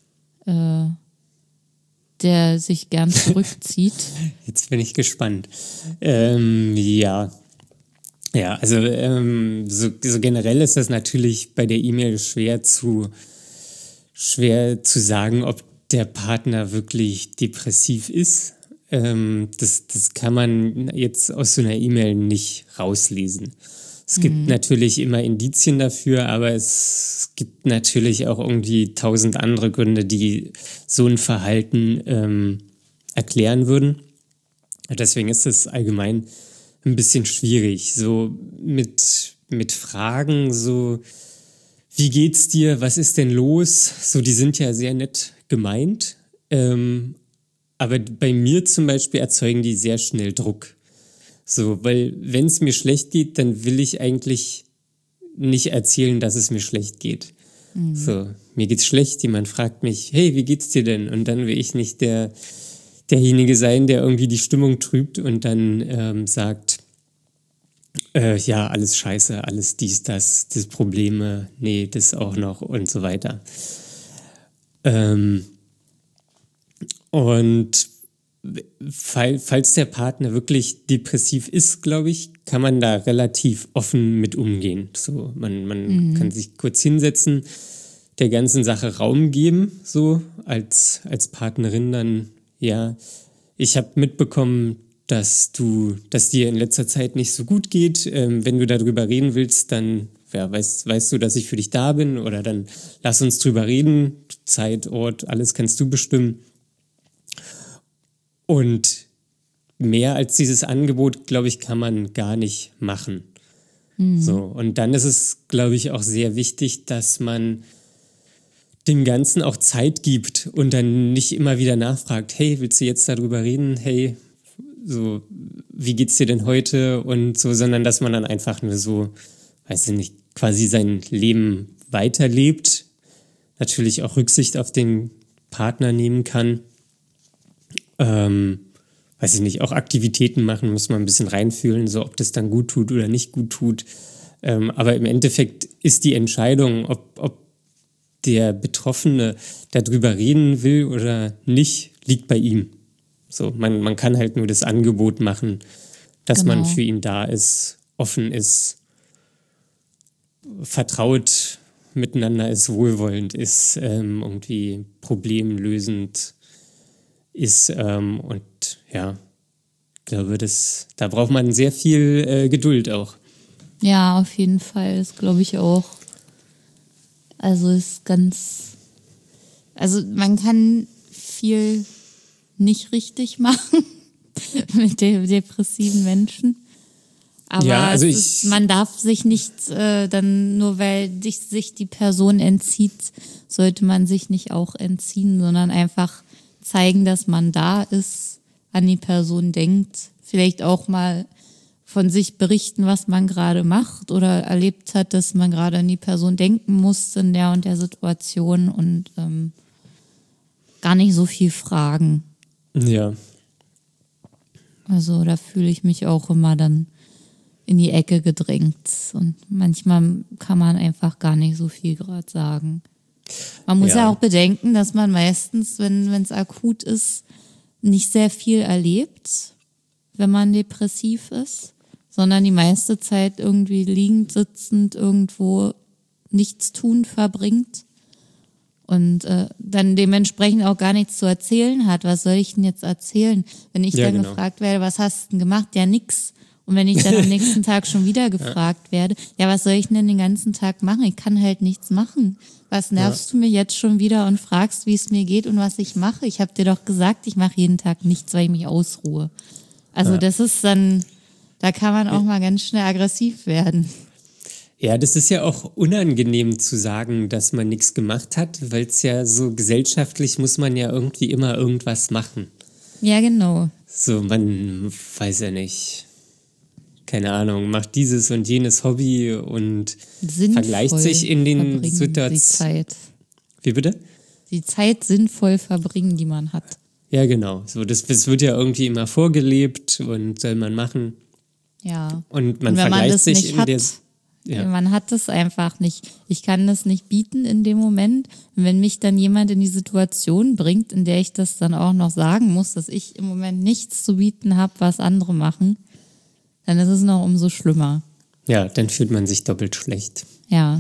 der sich gern zurückzieht. Jetzt bin ich gespannt. Ja, also so generell ist das natürlich bei der E-Mail schwer zu sagen, ob der Partner wirklich depressiv ist. Das kann man jetzt aus so einer E-Mail nicht rauslesen. Es gibt natürlich immer Indizien dafür, aber es gibt natürlich auch irgendwie 1000 andere Gründe, die so ein Verhalten erklären würden. Deswegen ist es allgemein ein bisschen schwierig, so mit Fragen, so wie geht's dir, was ist denn los? So, die sind ja sehr nett gemeint, aber bei mir zum Beispiel erzeugen die sehr schnell Druck. So, weil wenn es mir schlecht geht, dann will ich eigentlich nicht erzählen, dass es mir schlecht geht. So, mir geht's schlecht, jemand fragt mich, hey, wie geht's dir denn? Und dann will ich nicht derjenige sein, der irgendwie die Stimmung trübt und dann sagt, ja, alles scheiße, alles dies, das Probleme, nee, das auch noch und so weiter. Und falls der Partner wirklich depressiv ist, glaube ich, kann man da relativ offen mit umgehen. So, man kann sich kurz hinsetzen, der ganzen Sache Raum geben, so als Partnerin dann, ja, ich habe mitbekommen, dass dir in letzter Zeit nicht so gut geht. Wenn du darüber reden willst, dann weißt du, dass ich für dich da bin, oder dann lass uns drüber reden. Zeit, Ort, alles kannst du bestimmen. Und mehr als dieses Angebot, glaube ich, kann man gar nicht machen. So, und dann ist es, glaube ich, auch sehr wichtig, dass man dem Ganzen auch Zeit gibt und dann nicht immer wieder nachfragt, hey, willst du jetzt darüber reden? Hey, so, wie geht's dir denn heute? Und so, sondern dass man dann einfach nur so, weiß ich nicht, quasi sein Leben weiterlebt, natürlich auch Rücksicht auf den Partner nehmen kann. Weiß ich nicht, auch Aktivitäten machen, muss man ein bisschen reinfühlen, so ob das dann gut tut oder nicht gut tut. Aber im Endeffekt ist die Entscheidung, ob der Betroffene darüber reden will oder nicht, liegt bei ihm. So, man kann halt nur das Angebot machen, dass man für ihn da ist, offen ist, vertraut miteinander ist, wohlwollend ist, irgendwie problemlösend ist, und ja, ich glaube, da braucht man sehr viel Geduld auch. Ja, auf jeden Fall, das glaube ich auch. Also man kann viel nicht richtig machen mit den depressiven Menschen. Aber Ja, also man darf sich nicht, dann nur weil sich die Person entzieht, sollte man sich nicht auch entziehen, sondern einfach zeigen, dass man da ist, an die Person denkt, vielleicht auch mal von sich berichten, was man gerade macht oder erlebt hat, dass man gerade an die Person denken muss in der und der Situation und gar nicht so viel fragen. Ja. Also da fühle ich mich auch immer dann in die Ecke gedrängt und manchmal kann man einfach gar nicht so viel gerade sagen. Man muss ja auch bedenken, dass man meistens, wenn es akut ist, nicht sehr viel erlebt, wenn man depressiv ist, sondern die meiste Zeit irgendwie liegend, sitzend, irgendwo nichts tun verbringt und dann dementsprechend auch gar nichts zu erzählen hat. Was soll ich denn jetzt erzählen? Wenn ich dann gefragt werde, was hast du denn gemacht? Ja, nix. Und wenn ich dann am nächsten Tag schon wieder gefragt werde, ja, was soll ich denn den ganzen Tag machen? Ich kann halt nichts machen. Was nervst du mich jetzt schon wieder und fragst, wie es mir geht und was ich mache? Ich habe dir doch gesagt, ich mache jeden Tag nichts, weil ich mich ausruhe. Also das ist dann, da kann man auch mal ganz schnell aggressiv werden. Ja, das ist ja auch unangenehm zu sagen, dass man nichts gemacht hat, weil es ja so gesellschaftlich muss man ja irgendwie immer irgendwas machen. Ja, genau. So, man weiß ja nicht, keine Ahnung, macht dieses und jenes Hobby und vergleicht sich in den Situationen. Wie bitte? Die Zeit sinnvoll verbringen, die man hat. Ja, genau. So, das wird ja irgendwie immer vorgelebt und soll man machen. Ja. Und man vergleicht sich in der. Ja. Man hat das einfach nicht. Ich kann das nicht bieten in dem Moment. Und wenn mich dann jemand in die Situation bringt, in der ich das dann auch noch sagen muss, dass ich im Moment nichts zu bieten habe, was andere machen, dann ist es noch umso schlimmer. Ja, dann fühlt man sich doppelt schlecht. Ja.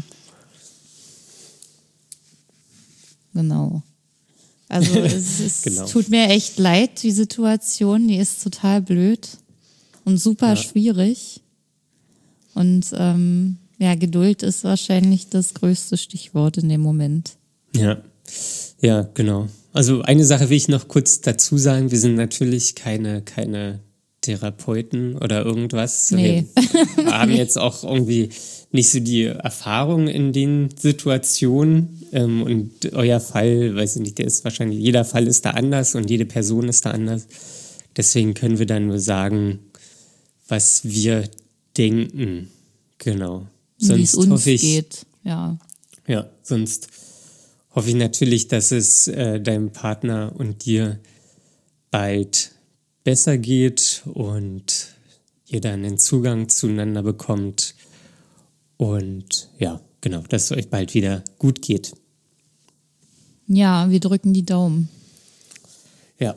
Genau. Also es tut mir echt leid, die Situation, die ist total blöd und super schwierig. Und Geduld ist wahrscheinlich das größte Stichwort in dem Moment. Ja, genau. Also eine Sache will ich noch kurz dazu sagen, wir sind natürlich keine Therapeuten oder irgendwas. Nee. Wir haben jetzt auch irgendwie nicht so die Erfahrung in den Situationen und euer Fall, weiß ich nicht, der ist wahrscheinlich, jeder Fall ist da anders und jede Person ist da anders. Deswegen können wir dann nur sagen, was wir denken. Genau. Wie es uns geht, ja. Ja, sonst hoffe ich natürlich, dass es deinem Partner und dir bald besser geht und ihr dann einen Zugang zueinander bekommt und ja, genau, dass es euch bald wieder gut geht. Ja, wir drücken die Daumen. Ja.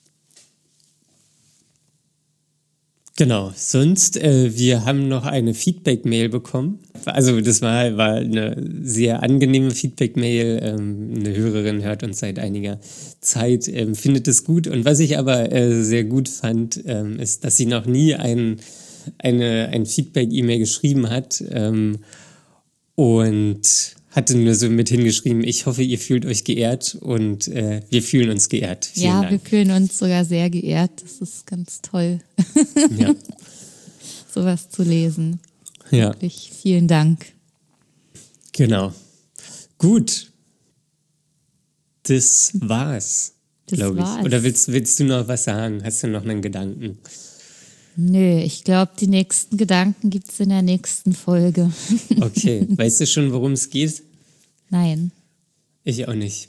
Genau, sonst, wir haben noch eine Feedback-Mail bekommen. Also das war eine sehr angenehme Feedback-Mail. Eine Hörerin hört uns seit einiger Zeit, findet es gut. Und was ich aber sehr gut fand, ist, dass sie noch nie ein Feedback-E-Mail geschrieben hat und hatte nur so mit hingeschrieben, ich hoffe, ihr fühlt euch geehrt und wir fühlen uns geehrt. Vielen Dank. Wir fühlen uns sogar sehr geehrt. Das ist ganz toll, ja. sowas zu lesen. Ja. Wirklich vielen Dank. Genau. Gut. Das war's, glaube ich. Oder willst du noch was sagen? Hast du noch einen Gedanken? Nö, ich glaube, die nächsten Gedanken gibt es in der nächsten Folge. Okay. Weißt du schon, worum es geht? Nein. Ich auch nicht.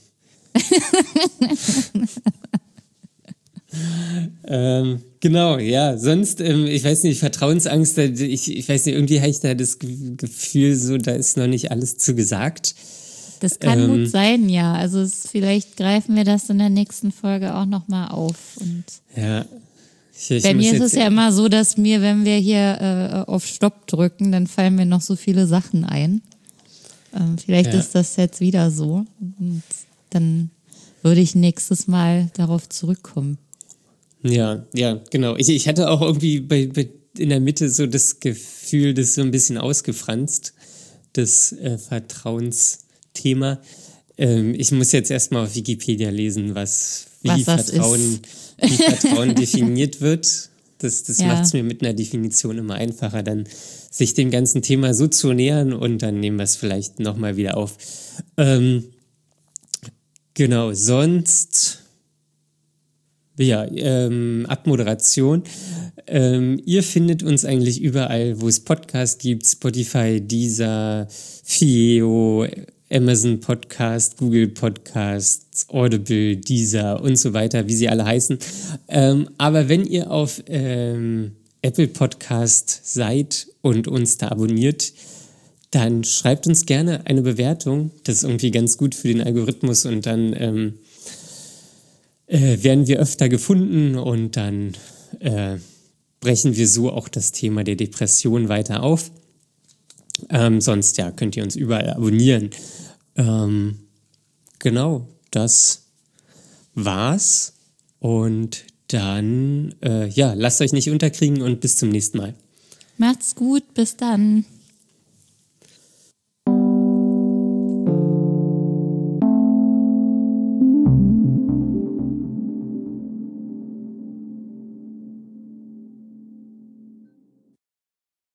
Genau, ja. Sonst, ich weiß nicht, Vertrauensangst, ich weiß nicht, irgendwie habe ich da das Gefühl, so, da ist noch nicht alles zu gesagt. Das kann gut sein, ja. Also vielleicht greifen wir das in der nächsten Folge auch nochmal auf. Und ja. Bei mir ist es ja immer so, dass wenn wir hier auf Stopp drücken, dann fallen mir noch so viele Sachen ein. Vielleicht ist das jetzt wieder so. Und dann würde ich nächstes Mal darauf zurückkommen. Ja, genau. Ich hatte auch irgendwie in der Mitte so das Gefühl, das so ein bisschen ausgefranst, das Vertrauensthema. Ich muss jetzt erstmal auf Wikipedia lesen, wie das Vertrauen definiert wird. Das Ja. macht es mir mit einer Definition immer einfacher, dann sich dem ganzen Thema so zu nähern und dann nehmen wir es vielleicht nochmal wieder auf. Genau, sonst, ja, Abmoderation. Ihr findet uns eigentlich überall, wo es Podcasts gibt, Spotify, Deezer, Vimeo, Amazon Podcast, Google Podcasts, Audible, Deezer und so weiter, wie sie alle heißen. Aber wenn ihr auf Apple Podcast seid und uns da abonniert, dann schreibt uns gerne eine Bewertung. Das ist irgendwie ganz gut für den Algorithmus und dann werden wir öfter gefunden und dann brechen wir so auch das Thema der Depression weiter auf. Sonst ja, könnt ihr uns überall abonnieren. Genau, das war's. Und dann, lasst euch nicht unterkriegen und bis zum nächsten Mal. Macht's gut, bis dann.